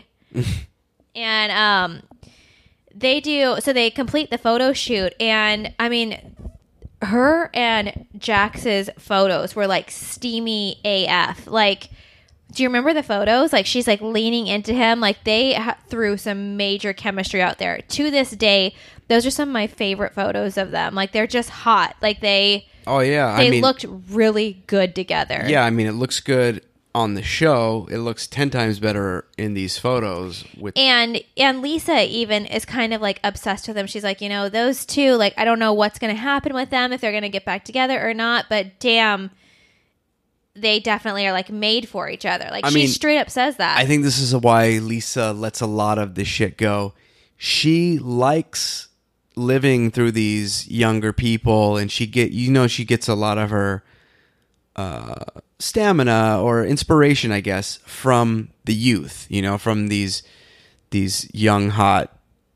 And um, they do, so they complete the photo shoot. And I mean, her and Jax's photos were like steamy A F. Like, do you remember the photos? Like, she's like leaning into him. Like, they ha- threw some major chemistry out there. To this day, those are some of my favorite photos of them. Like, they're just hot. Like, they, oh, yeah. They I mean, looked really good together. Yeah, I mean, it looks good on the show. It looks ten times better in these photos. With and and Lisa even is kind of like obsessed with them. She's like, you know, those two, like, I don't know what's going to happen with them, if they're going to get back together or not, but damn, they definitely are like made for each other. Like, I she mean, straight up says that. I think this is why Lisa lets a lot of this shit go. She likes living through these younger people, and she get you know she gets a lot of her uh stamina or inspiration, I guess, from the youth, you know, from these these young hot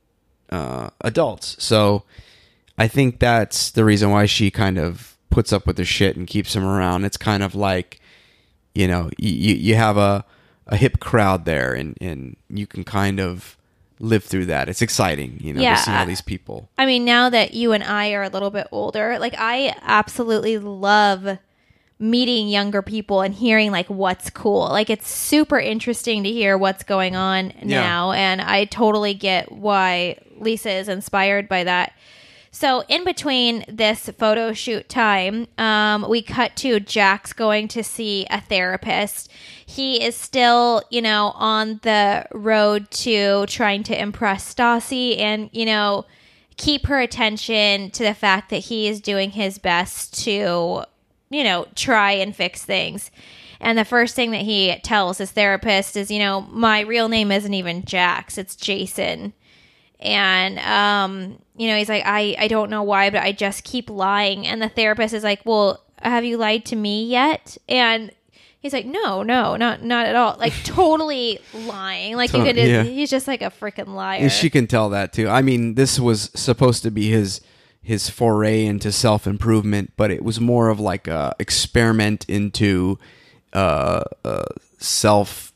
uh adults. So I think that's the reason why she kind of puts up with the shit and keeps them around. It's kind of like, you know, you you have a a hip crowd there, and and you can kind of live through that. It's exciting, you know, yeah, to see all these people. I mean, now that you and I are a little bit older, like, I absolutely love meeting younger people and hearing like what's cool. Like, it's super interesting to hear what's going on now. Yeah. And I totally get why Lisa is inspired by that. So in between this photo shoot time, um, we cut to Jax going to see a therapist. He is still, you know, on the road to trying to impress Stassi and, you know, keep her attention to the fact that he is doing his best to, you know, try and fix things. And the first thing that he tells his therapist is, you know, my real name isn't even Jax, it's Jason. And, um, you know, he's like, I, I don't know why, but I just keep lying. And the therapist is like, well, have you lied to me yet? And he's like, no, no, not not at all. Like, totally lying. Like, you could, yeah. He's just like a freaking liar. And she can tell that too. I mean, this was supposed to be his his foray into self-improvement, but it was more of like a experiment into uh, uh, self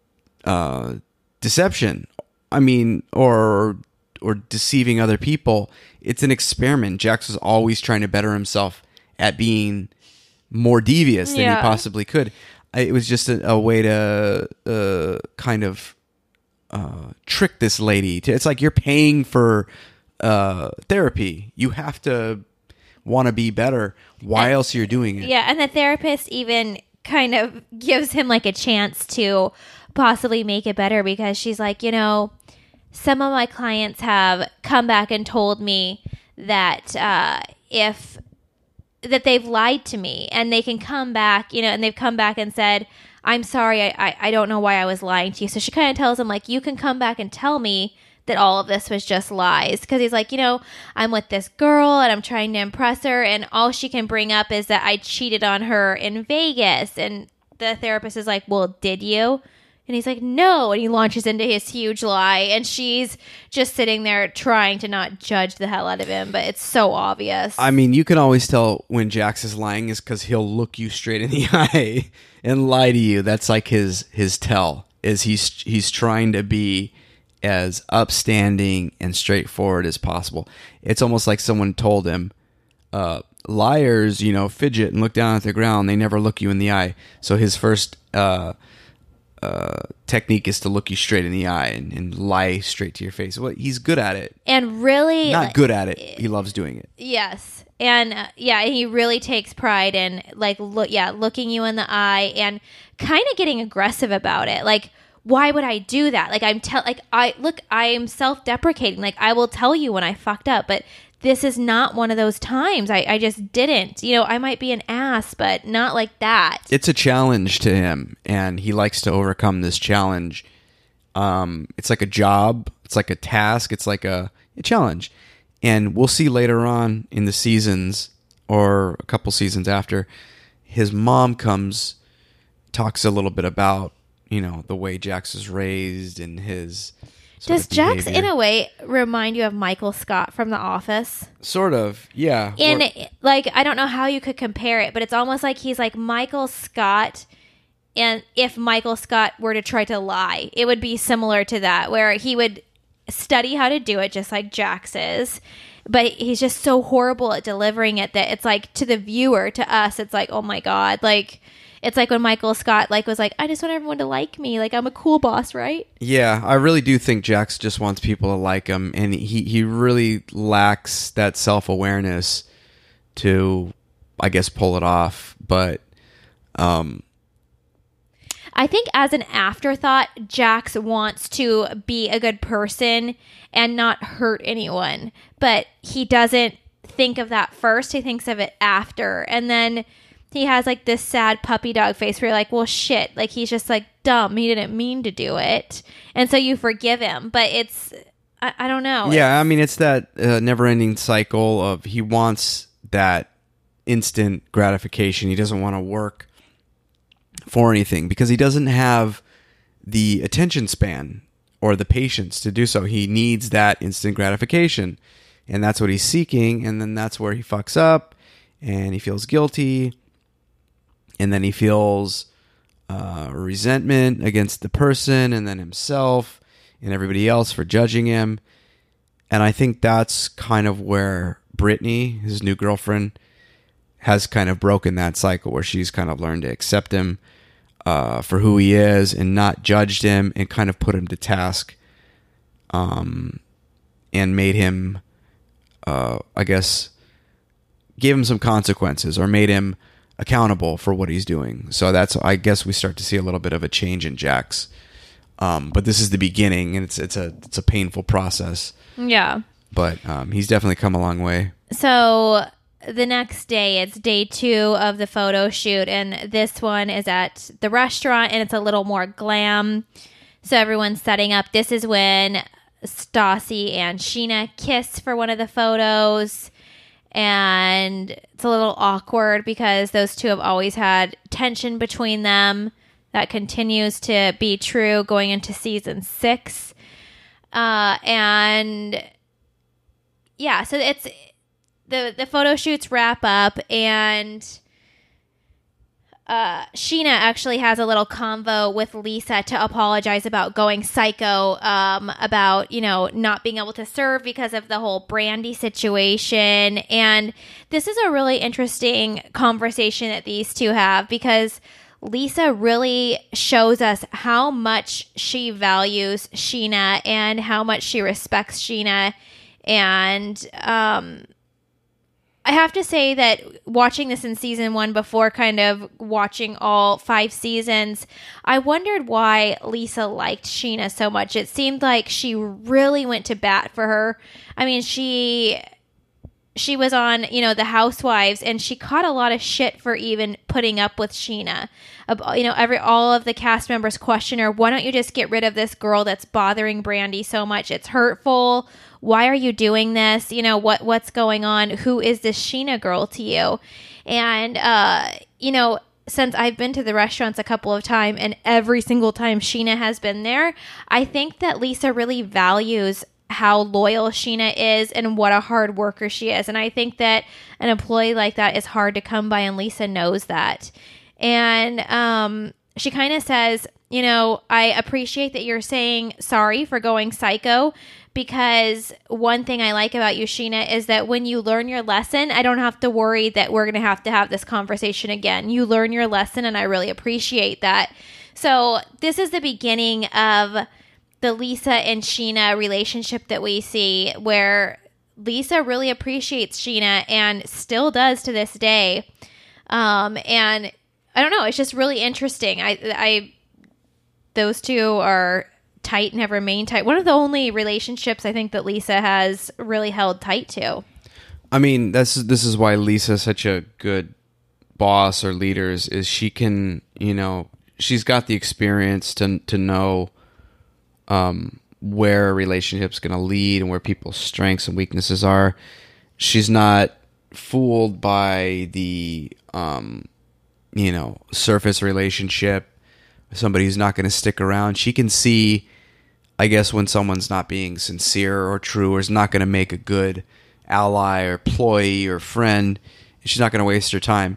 uh, deception. I mean, or or deceiving other people. It's an experiment. Jax was always trying to better himself at being more devious than yeah. he possibly could. It was just a, a way to uh, kind of uh, trick this lady. To, it's like you're paying for uh, therapy. You have to want to be better. Why and, else you're doing it? Yeah, and the therapist even kind of gives him like a chance to possibly make it better, because she's like, you know, some of my clients have come back and told me that uh, if that they've lied to me, and they can come back, you know, and they've come back and said, I'm sorry, I, I, I don't know why I was lying to you. So she kind of tells him, like, you can come back and tell me that all of this was just lies. Because he's like, you know, I'm with this girl and I'm trying to impress her, and all she can bring up is that I cheated on her in Vegas. And the therapist is like, well, did you? And he's like, no. And he launches into his huge lie. And she's just sitting there trying to not judge the hell out of him. But it's so obvious. I mean, you can always tell when Jax is lying is because he'll look you straight in the eye and lie to you. That's like his his tell, is he's he's trying to be as upstanding and straightforward as possible. It's almost like someone told him, uh, liars, you know, fidget and look down at the ground. They never look you in the eye. So his first... Uh, Uh, technique is to look you straight in the eye and, and lie straight to your face. Well, he's good at it. And really... Not good at it. He loves doing it. Yes. And uh, yeah, he really takes pride in, like, look, yeah, looking you in the eye and kind of getting aggressive about it. Like, why would I do that? Like, I'm tell, like, I, look, I am self-deprecating. Like, I will tell you when I fucked up, but this is not one of those times. I, I just didn't. You know, I might be an ass, but not like that. It's a challenge to him, and he likes to overcome this challenge. Um, it's like a job. It's like a task. It's like a, a challenge. And we'll see later on in the seasons, or a couple seasons after, his mom comes, talks a little bit about, you know, the way Jax was raised and his... Does Jax, in a way, remind you of Michael Scott from The Office? Sort of, yeah. And, or, like, I don't know how you could compare it, but it's almost like he's like Michael Scott, and if Michael Scott were to try to lie, it would be similar to that, where he would study how to do it just like Jax is, but he's just so horrible at delivering it that it's like, to the viewer, to us, it's like, oh my God, like... It's like when Michael Scott like was like, I just want everyone to like me. Like, I'm a cool boss, right? Yeah, I really do think Jax just wants people to like him. And he, he really lacks that self-awareness to, I guess, pull it off. But um, I think as an afterthought, Jax wants to be a good person and not hurt anyone. But he doesn't think of that first. He thinks of it after. And then... he has like this sad puppy dog face where you're like, well, shit. Like, he's just like dumb. He didn't mean to do it. And so you forgive him. But it's, I, I don't know. Yeah, I mean, it's that uh, never-ending cycle of he wants that instant gratification. He doesn't want to work for anything because he doesn't have the attention span or the patience to do so. He needs that instant gratification. And that's what he's seeking. And then that's where he fucks up and he feels guilty. And then he feels uh, resentment against the person and then himself and everybody else for judging him. And I think that's kind of where Brittany, his new girlfriend, has kind of broken that cycle where she's kind of learned to accept him uh, for who he is and not judged him and kind of put him to task um, and made him, uh, I guess, gave him some consequences or made him accountable for what he's doing. So that's, I guess, we start to see a little bit of a change in Jax. Um, but this is the beginning, and it's it's a it's a painful process. Yeah. But um, he's definitely come a long way. So the next day, it's day two of the photo shoot, and this one is at the restaurant, and it's a little more glam. So everyone's setting up. This is when Stassi and Sheena kiss for one of the photos. And it's a little awkward because those two have always had tension between them. That continues to be true going into season six. Uh, and yeah, so it's the the photo shoots wrap up, and uh, Sheena actually has a little convo with Lisa to apologize about going psycho, um, about, you know, not being able to serve because of the whole Brandy situation. And this is a really interesting conversation that these two have, because Lisa really shows us how much she values Sheena and how much she respects Sheena. And um, I have to say that watching this in season one before kind of watching all five seasons, I wondered why Lisa liked Sheena so much. It seemed like she really went to bat for her. I mean, she... she was on, you know, the Housewives, and she caught a lot of shit for even putting up with Sheena. Uh, you know, every all of the cast members question her, why don't you just get rid of this girl that's bothering Brandy so much? It's hurtful. Why are you doing this? You know, what what's going on? Who is this Sheena girl to you? And, uh, you know, since I've been to the restaurants a couple of times, and every single time Sheena has been there, I think that Lisa really values how loyal Sheena is and what a hard worker she is. And I think that an employee like that is hard to come by, and Lisa knows that. And um, she kind of says, you know, I appreciate that you're saying sorry for going psycho, because one thing I like about you, Sheena, is that when you learn your lesson, I don't have to worry that we're going to have to have this conversation again. You learn your lesson, and I really appreciate that. So this is the beginning of the Lisa and Sheena relationship that we see, where Lisa really appreciates Sheena and still does to this day. Um, and I don't know, it's just really interesting. I, I, those two are tight and have remained tight. One of the only relationships I think that Lisa has really held tight to. I mean, this is, this is why Lisa's such a good boss or leader, is, is she can, you know, she's got the experience to to know um, where a relationship's going to lead and where people's strengths and weaknesses are. She's not fooled by the, um, you know, surface relationship, somebody who's not going to stick around. She can see, I guess, when someone's not being sincere or true, or is not going to make a good ally or employee or friend. She's not going to waste her time.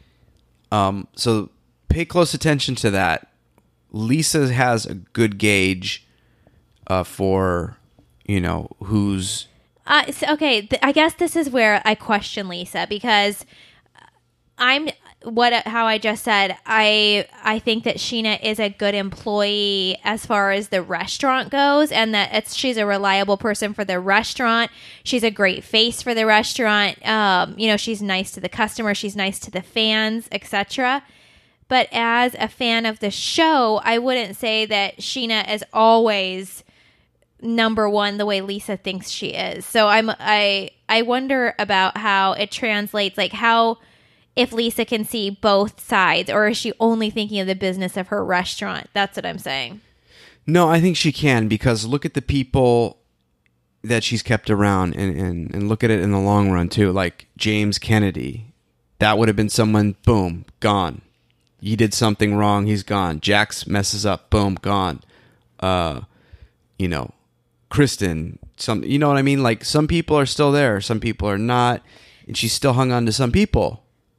Um, so pay close attention to that. Lisa has a good gauge uh, for, you know, who's... Uh, so, okay, th- I guess this is where I question Lisa, because I'm... What how I just said, I I think that Sheena is a good employee as far as the restaurant goes, and that it's she's a reliable person for the restaurant. She's a great face for the restaurant. Um, you know, she's nice to the customer, she's nice to the fans, et cetera. But as a fan of the show, I wouldn't say that Sheena is always number one the way Lisa thinks she is. So I'm I I wonder about how it translates, like how. If Lisa can see both sides, or is she only thinking of the business of her restaurant? That's what I'm saying. No, I think she can, because look at the people that she's kept around, and, and, and look at it in the long run too. Like James Kennedy, that would have been someone, boom, gone. He did something wrong, he's gone. Jax messes up, boom, gone. Uh, you know, Kristen, some, you know what I mean? Like some people are still there, some people are not, and she still hung on to some people.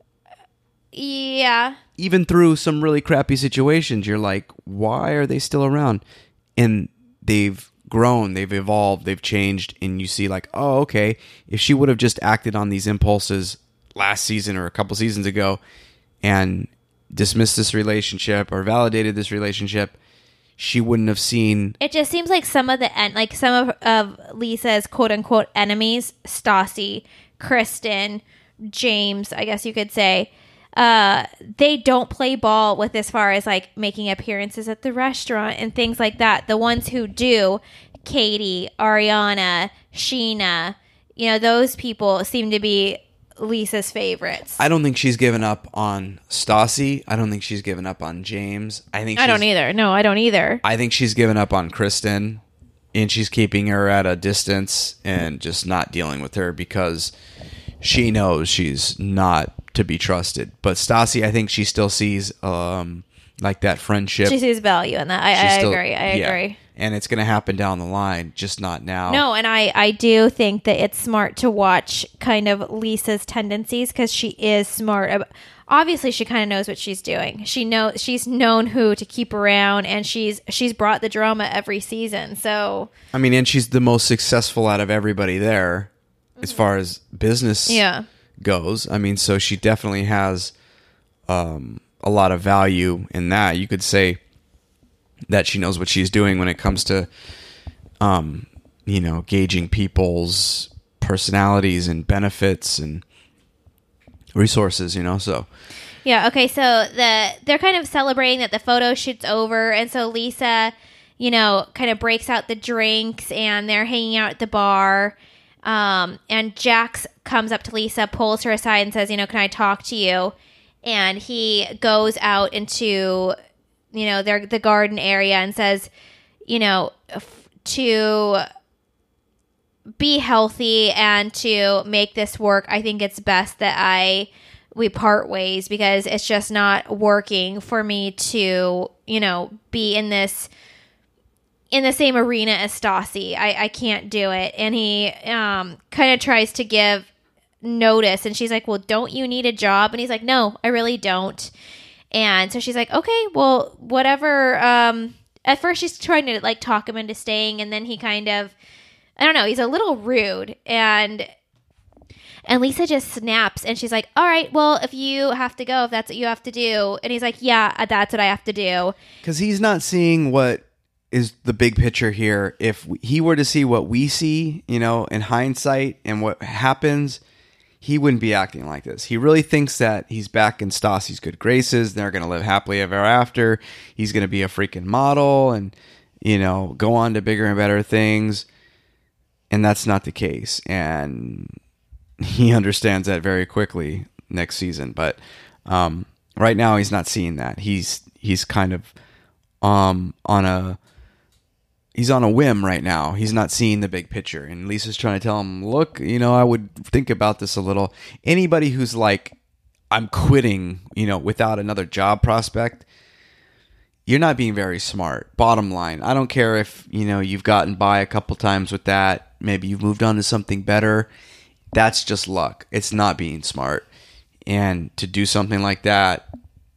Yeah. Even through some really crappy situations, you're like, why are they still around? And they've grown, they've evolved, they've changed, and you see like, oh, okay, if she would have just acted on these impulses last season or a couple seasons ago and dismissed this relationship or validated this relationship, she wouldn't have seen... It just seems like some of the, en- like some of, of Lisa's quote-unquote enemies, Stassi, Kristen, James, I guess you could say... Uh, they don't play ball with as far as like making appearances at the restaurant and things like that. The ones who do, Katie, Ariana, Sheena, you know, those people seem to be Lisa's favorites. I don't think she's given up on Stassi. I don't think she's given up on James. I think I don't either. No, I don't either. I think she's given up on Kristen, and she's keeping her at a distance and just not dealing with her because she knows she's not to be trusted. But Stassi, I think she still sees um, like that friendship. She sees value in that. I, I still, agree. I yeah. agree. And it's going to happen down the line, just not now. No, and I, I do think that it's smart to watch kind of Lisa's tendencies, because she is smart. Obviously, she kind of knows what she's doing. She know she's known who to keep around, and she's she's brought the drama every season. So I mean, and she's the most successful out of everybody there, as far as business. Yeah. goes. I mean, so she definitely has um, a lot of value in that. You could say that she knows what she's doing when it comes to, um, you know, gauging people's personalities and benefits and resources, you know, so. Yeah, okay, so the they're kind of celebrating that the photo shoot's over, and so Lisa, you know, kind of breaks out the drinks, and they're hanging out at the bar. Um, and Jax comes up to Lisa, pulls her aside and says, you know, can I talk to you? And he goes out into, you know, their, the garden area and says, you know, f- to be healthy and to make this work, I think it's best that I, we part ways, because it's just not working for me to, you know, be in this, in the same arena as Stassi. I, I can't do it. And he um, kind of tries to give notice, and she's like, well, don't you need a job? And he's like, no, I really don't. And so she's like, okay, well, whatever. Um, at first she's trying to like talk him into staying, and then he kind of, I don't know, he's a little rude. And and Lisa just snaps, and she's like, all right, well, if you have to go, if that's what you have to do. And he's like, yeah, that's what I have to do. Because he's not seeing what is the big picture here. If he were to see what we see, you know, in hindsight and what happens, he wouldn't be acting like this. He really thinks that he's back in Stassi's good graces. They're going to live happily ever after. He's going to be a freaking model and, you know, go on to bigger and better things. And that's not the case. And he understands that very quickly next season. But um, right now he's not seeing that. He's he's kind of um, on a he's on a whim right now. He's not seeing the big picture. And Lisa's trying to tell him, look, you know, I would think about this a little. Anybody who's like, I'm quitting, you know, without another job prospect, you're not being very smart. Bottom line. I don't care if, you know, you've gotten by a couple times with that. Maybe you've moved on to something better. That's just luck. It's not being smart. And to do something like that,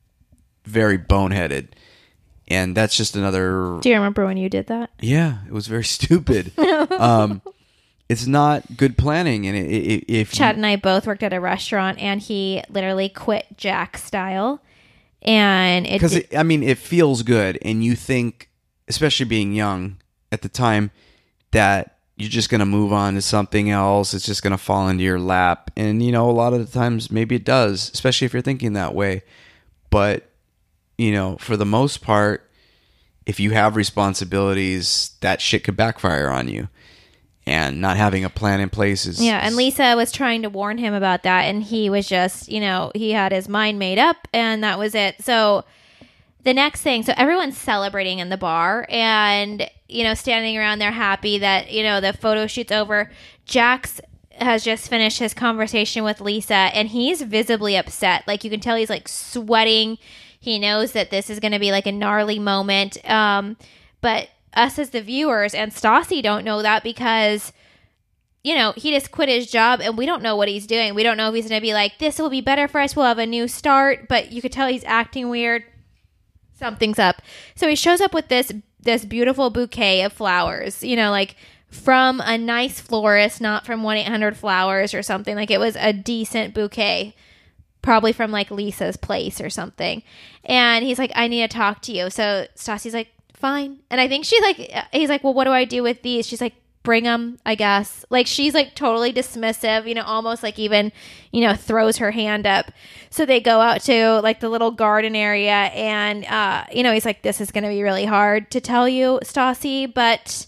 very boneheaded. And that's just another... Do you remember when you did that? Yeah, it was very stupid. um, it's not good planning. And it, it, if Chad you, and I both worked at a restaurant, and he literally quit Jack style. And it... Because, I mean, it feels good. And you think, especially being young at the time, that you're just going to move on to something else. It's just going to fall into your lap. And, you know, a lot of the times maybe it does, especially if you're thinking that way. But... you know, for the most part, if you have responsibilities, that shit could backfire on you. And not having a plan in place is... Yeah, and Lisa was trying to warn him about that, and he was just, you know, he had his mind made up, and that was it. So the next thing, so everyone's celebrating in the bar, and, you know, standing around there happy that, you know, the photo shoot's over. Jax has just finished his conversation with Lisa, and he's visibly upset. Like, you can tell he's, like, sweating. He knows that this is going to be like a gnarly moment. Um, but us as the viewers and Stassi don't know that, because, you know, he just quit his job and we don't know what he's doing. We don't know if he's going to be like, this will be better for us. We'll have a new start. But you could tell he's acting weird. Something's up. So he shows up with this, this beautiful bouquet of flowers, you know, like from a nice florist, not from one eight hundred flowers or something. Like, it was a decent bouquet. Probably from like Lisa's place or something. And he's like, I need to talk to you. So Stassi's like, fine. And I think she like, he's like, well, what do I do with these? She's like, bring them, I guess. Like, she's like totally dismissive, you know, almost like even, you know, throws her hand up. So they go out to like the little garden area, and, uh, you know, he's like, this is going to be really hard to tell you, Stassi, but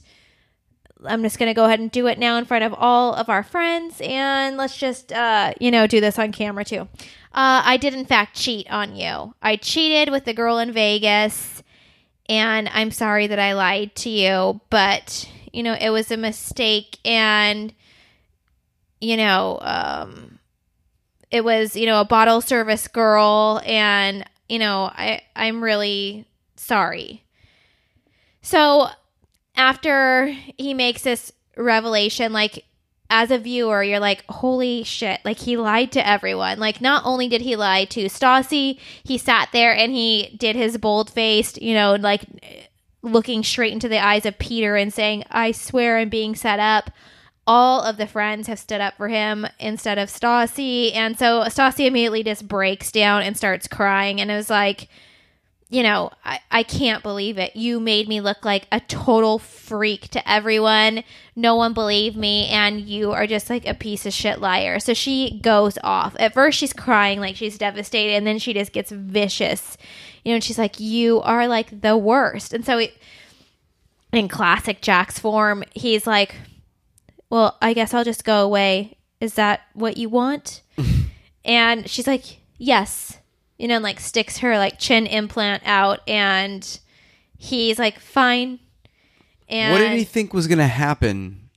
I'm just going to go ahead and do it now in front of all of our friends. And let's just, uh, you know, do this on camera too. Uh, I did, in fact, cheat on you. I cheated with the girl in Vegas, and I'm sorry that I lied to you, but, you know, it was a mistake, and, you know, um, it was, you know, a bottle service girl, and, you know, I, I'm really sorry. So after he makes this revelation, like, as a viewer, you're like, holy shit, like, he lied to everyone. Like, not only did he lie to Stassi, he sat there and he did his bold-faced, you know, like, looking straight into the eyes of Peter and saying, I swear I'm being set up. All of the friends have stood up for him instead of Stassi. And so Stassi immediately just breaks down and starts crying. And it was like, you know, I, I can't believe it. You made me look like a total freak to everyone. No one believed me, and you are just like a piece of shit liar. So she goes off. At first, she's crying like she's devastated, and then she just gets vicious. You know, and she's like, you are like the worst. And so it, in classic Jax form, he's like, well, I guess I'll just go away. Is that what you want? And she's like, yes. You know, and like sticks her like chin implant out, and he's like, fine. And what did he think was going to happen?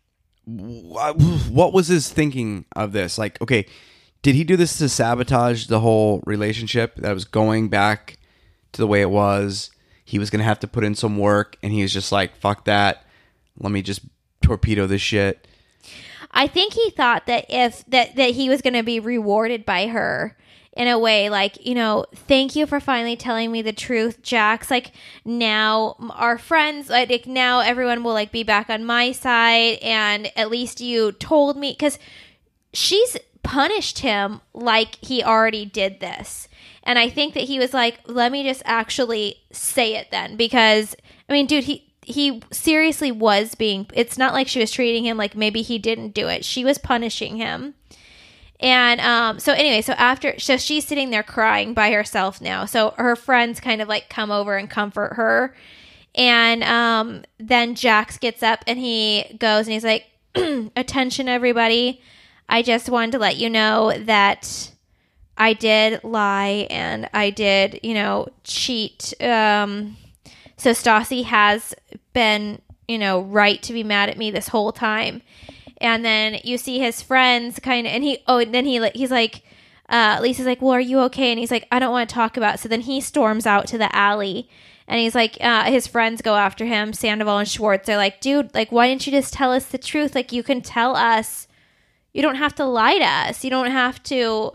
What was his thinking of this? Like, okay, did he do this to sabotage the whole relationship that was going back to the way it was? He was going to have to put in some work, and he was just like, fuck that. Let me just torpedo this shit. I think he thought that if that, that he was going to be rewarded by her in a way, like, you know, thank you for finally telling me the truth, Jax. Like, now our friends, like, now everyone will like be back on my side, and at least you told me, because she's punished him like he already did this. And I think that he was like, let me just actually say it then, because I mean, dude, he he seriously was being, it's not like she was treating him like maybe he didn't do it. She was punishing him. And um, so anyway, so after, so she's sitting there crying by herself now. So her friends kind of like come over and comfort her. And um, then Jax gets up and he goes and he's like, attention, everybody. I just wanted to let you know that I did lie and I did, you know, cheat. Um, so Stassi has been, you know, right to be mad at me this whole time. And then you see his friends kind of, and he, oh, and then he, he's like, uh, Lisa's like, well, are you okay? And he's like, I don't want to talk about it. So then he storms out to the alley, and he's like, uh, his friends go after him, Sandoval and Schwartz. They're like, dude, like, why didn't you just tell us the truth? Like, you can tell us, you don't have to lie to us. You don't have to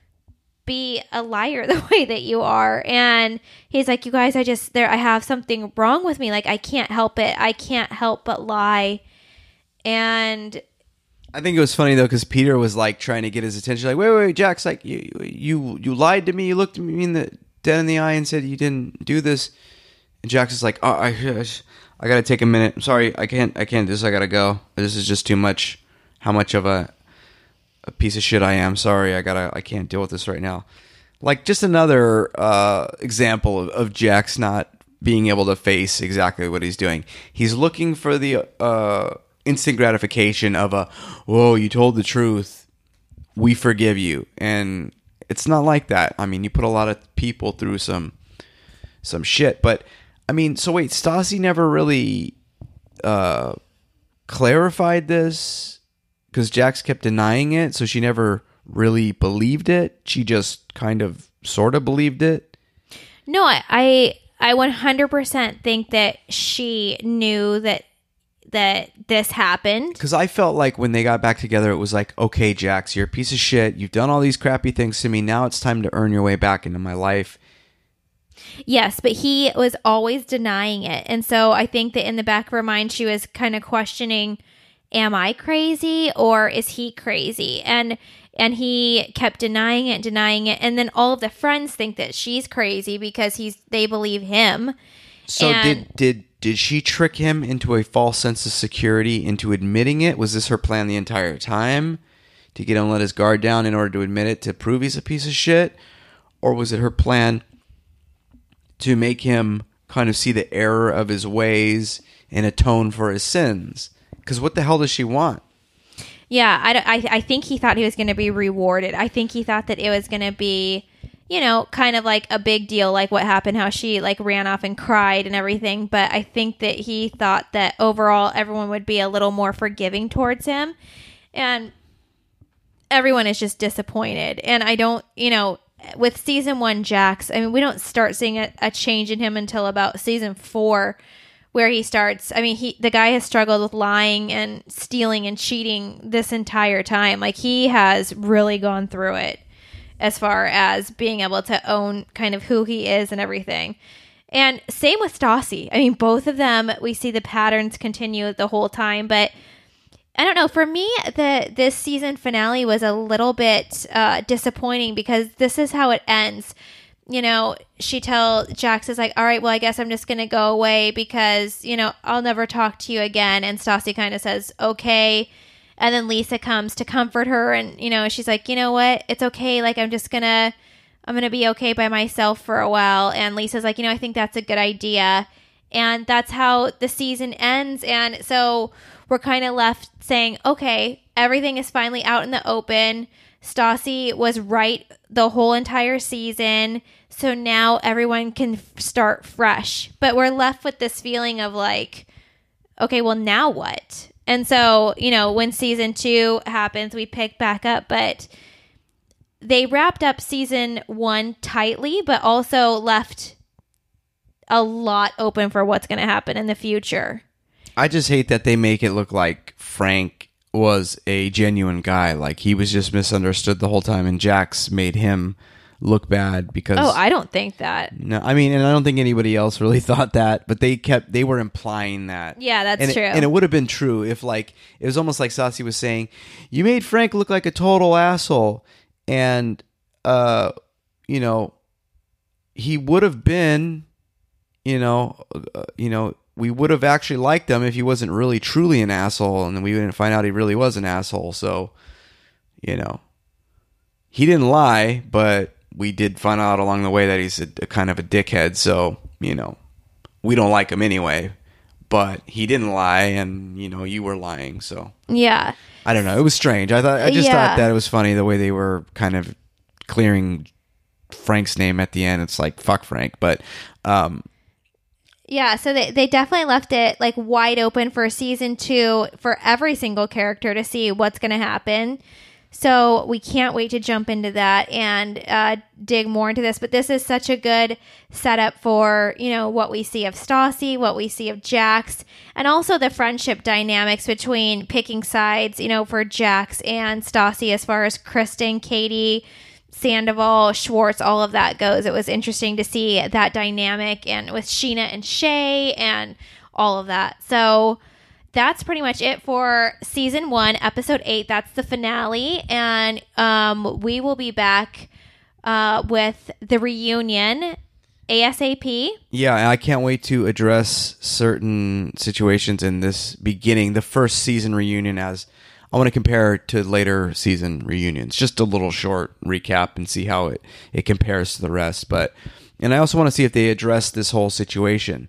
be a liar the way that you are. And he's like, you guys, I just, there, I have something wrong with me. Like, I can't help it. I can't help but lie. And I think it was funny though, because Peter was like trying to get his attention. Like, wait, wait, wait, Jax, like you, you, you lied to me. You looked me in the dead in the eye and said you didn't do this. And Jax is like, oh, I, I gotta take a minute. I'm sorry, I can't, I can't do this. I gotta go. This is just too much. How much of a, a piece of shit I am. Sorry, I gotta, I can't deal with this right now. Like just another uh, example of, of Jax not being able to face exactly what he's doing. He's looking for the uh, instant gratification of a, whoa, you told the truth, we forgive you. And it's not like that. I mean, you put a lot of people through some some shit. But, I mean, so wait, Stassi never really uh, clarified this? Because Jax kept denying it, so she never really believed it. She just kind of sort of believed it. No, I I, I one hundred percent think that she knew that that this happened. Because I felt like when they got back together, it was like, okay, Jax, you're a piece of shit. You've done all these crappy things to me. Now it's time to earn your way back into my life. Yes, but he was always denying it. And so I think that in the back of her mind, she was kind of questioning, am I crazy or is he crazy? And and he kept denying it, denying it. And then all of the friends think that she's crazy because he's they believe him. So and did did did she trick him into a false sense of security, into admitting it? Was this her plan the entire time? To get him to let his guard down in order to admit it, to prove he's a piece of shit? Or was it her plan to make him kind of see the error of his ways and atone for his sins? Because what the hell does she want? Yeah, I, I, I think he thought he was going to be rewarded. I think he thought that it was going to be, you know, kind of like a big deal, like what happened, how she like ran off and cried and everything. But I think that he thought that overall everyone would be a little more forgiving towards him. And everyone is just disappointed. And I don't, you know, with season one Jax, I mean, we don't start seeing a, a change in him until about season four, where he starts, I mean, he the guy has struggled with lying and stealing and cheating this entire time. Like, he has really gone through it as far as being able to own kind of who he is and everything. And same with Stassi. I mean, both of them, we see the patterns continue the whole time. But I don't know, for me, the this season finale was a little bit uh, disappointing because this is how it ends. You know, she tells Jax is like, all right, well, I guess I'm just going to go away because, you know, I'll never talk to you again. And Stassi kind of says, okay. And then Lisa comes to comfort her. And, you know, she's like, you know what? It's okay. Like, I'm just going to, I'm going to be okay by myself for a while. And Lisa's like, you know, I think that's a good idea. And that's how the season ends. And so we're kind of left saying, okay, everything is finally out in the open. Stassi was right the whole entire season. So now everyone can f- start fresh. But we're left with this feeling of like, okay, well, now what? And so, you know, when season two happens, we pick back up. But they wrapped up season one tightly, but also left a lot open for what's going to happen in the future. I just hate that they make it look like Frank was a genuine guy. Like he was just misunderstood the whole time, and Jax made him look bad because... Oh, I don't think that. No, I mean, and I don't think anybody else really thought that, but they kept, they were implying that. Yeah, that's and true. It, and it would have been true if like, it was almost like Stassi was saying, you made Frank look like a total asshole. And, uh, you know, he would have been, you know, uh, you know, we would have actually liked him if he wasn't really truly an asshole, and then we didn't find out he really was an asshole. So, you know, he didn't lie, but we did find out along the way that he's a, a kind of a dickhead. So, you know, we don't like him anyway, but he didn't lie, and, you know, you were lying. So, yeah, I don't know. It was strange. I thought, I just yeah. thought that it was funny the way they were kind of clearing Frank's name at the end. It's like, fuck Frank. But, um, yeah, so they, they definitely left it like wide open for season two for every single character to see what's going to happen. So we can't wait to jump into that and uh, dig more into this. But this is such a good setup for, you know, what we see of Stassi, what we see of Jax, and also the friendship dynamics between picking sides, you know, for Jax and Stassi as far as Kristen, Katie, Sandoval, Schwartz, all of that goes. It was interesting to see that dynamic, and with Sheena and Shay and all of that. So that's pretty much it for season one, episode eight. That's the finale. And um, we will be back uh, with the reunion ASAP. Yeah, and I can't wait to address certain situations in this beginning, the first season reunion, as I want to compare it to later season reunions. Just a little short recap and see how it, it compares to the rest. But and I also want to see if they address this whole situation.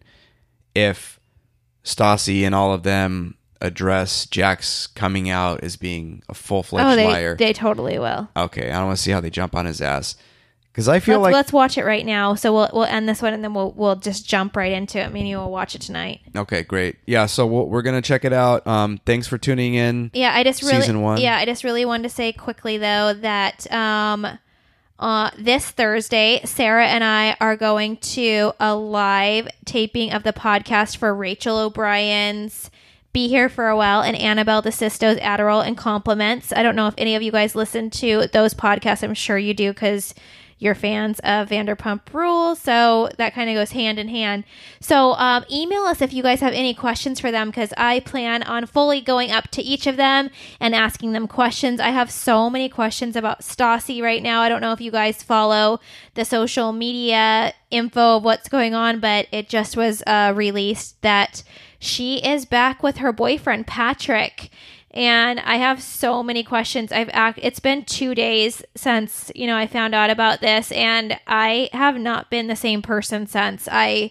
If Stassi and all of them address Jax coming out as being a full-fledged oh, they, liar. They totally will. Okay, I want to see how they jump on his ass. Because I feel let's, like... Let's watch it right now. So we'll we'll end this one, and then we'll we'll just jump right into it. Me and you will watch it tonight. Okay, great. Yeah, so we'll, we're going to check it out. Um, thanks for tuning in. Yeah, I just really... Season one. Yeah, I just really wanted to say quickly, though, that um, uh, this Thursday, Sarah and I are going to a live taping of the podcast for Rachel O'Brien's Be Here for a While and Annabelle DeSisto's Adderall and Compliments. I don't know if any of you guys listen to those podcasts. I'm sure you do, because you're fans of Vanderpump Rules, so that kind of goes hand in hand. So um, email us if you guys have any questions for them, because I plan on fully going up to each of them and asking them questions. I have so many questions about Stassi right now. I don't know if you guys follow the social media info of what's going on, but it just was uh, released that she is back with her boyfriend, Patrick. And I have so many questions. I've act- It's been two days since, you know, I found out about this, and I have not been the same person since. I,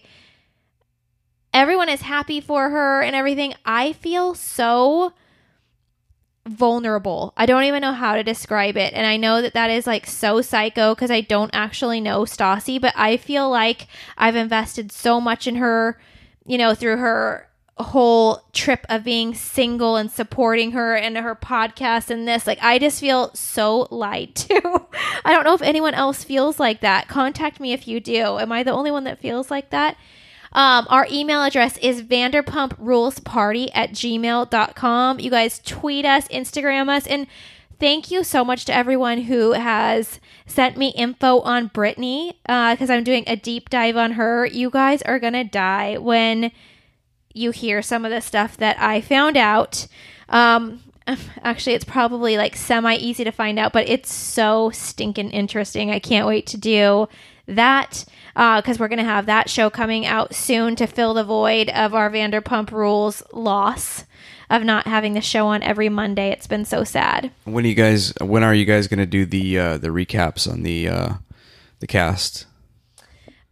everyone is happy for her and everything. I feel so vulnerable. I don't even know how to describe it. And I know that that is like so psycho, because I don't actually know Stassi, but I feel like I've invested so much in her, you know, through her whole trip of being single and supporting her and her podcast and this. Like, I just feel so lied to. I don't know if anyone else feels like that. Contact me if you do. Am I the only one that feels like that? Um, our email address is vanderpumprulesparty at gmail dot com. You guys tweet us, Instagram us, and thank you so much to everyone who has sent me info on Brittany, because uh, I'm doing a deep dive on her. You guys are going to die when you hear some of the stuff that I found out. Um, actually, it's probably like semi easy to find out, but it's so stinking interesting. I can't wait to do that, because uh, we're going to have that show coming out soon to fill the void of our Vanderpump Rules loss of not having the show on every Monday. It's been so sad. When are you guys? When are you guys going to do the uh, the recaps on the uh, the cast?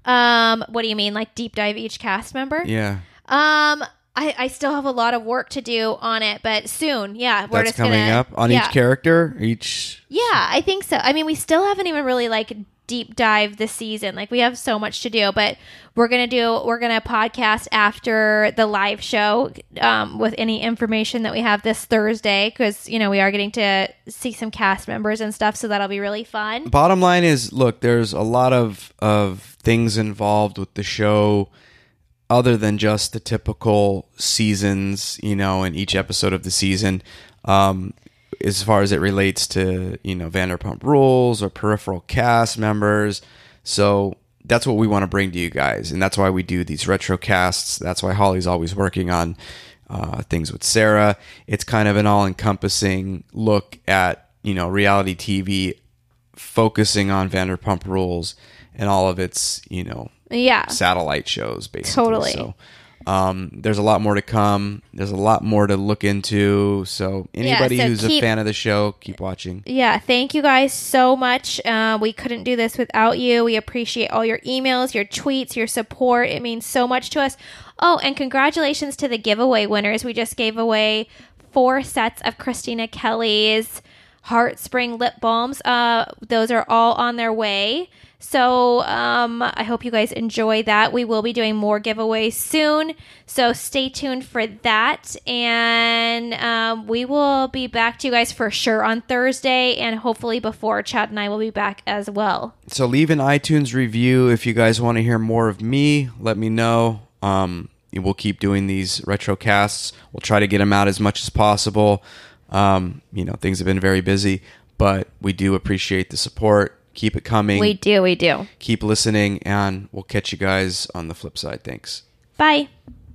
Um, what do you mean? Like deep dive each cast member? Yeah. Um, I, I still have a lot of work to do on it, but soon, yeah, we're That's just coming gonna, up on yeah. each character, each. Yeah, I think so. I mean, we still haven't even really like deep dive this season. Like we have so much to do, but we're gonna do we're gonna podcast after the live show um, with any information that we have this Thursday, because you know we are getting to see some cast members and stuff, so that'll be really fun. Bottom line is, look, there's a lot of of things involved with the show, other than just the typical seasons, you know, in each episode of the season. Um, as far as it relates to, you know, Vanderpump Rules or peripheral cast members. So that's what we want to bring to you guys. And that's why we do these retro casts. That's why Holly's always working on uh, things with Sarah. It's kind of an all-encompassing look at, you know, reality T V, focusing on Vanderpump Rules and all of its, you know, Yeah, satellite shows, basically. Totally. So um, there's a lot more to come. There's a lot more to look into. So anybody Yeah, so who's keep- a fan of the show, keep watching. Yeah, thank you guys so much. Uh, we couldn't do this without you. We appreciate all your emails, your tweets, your support. It means so much to us. Oh, and congratulations to the giveaway winners. We just gave away four sets of Christina Kelly's Heart Spring lip balms. Uh, those are all on their way. So um, I hope you guys enjoy that. We will be doing more giveaways soon, so stay tuned for that. And um, we will be back to you guys for sure on Thursday, and hopefully before Chad and I will be back as well. So leave an iTunes review if you guys want to hear more of me. Let me know. Um, we'll keep doing these retro casts. We'll try to get them out as much as possible. Um, you know, things have been very busy, but we do appreciate the support. Keep it coming. We do, we do. Keep listening, and we'll catch you guys on the flip side. Thanks. Bye.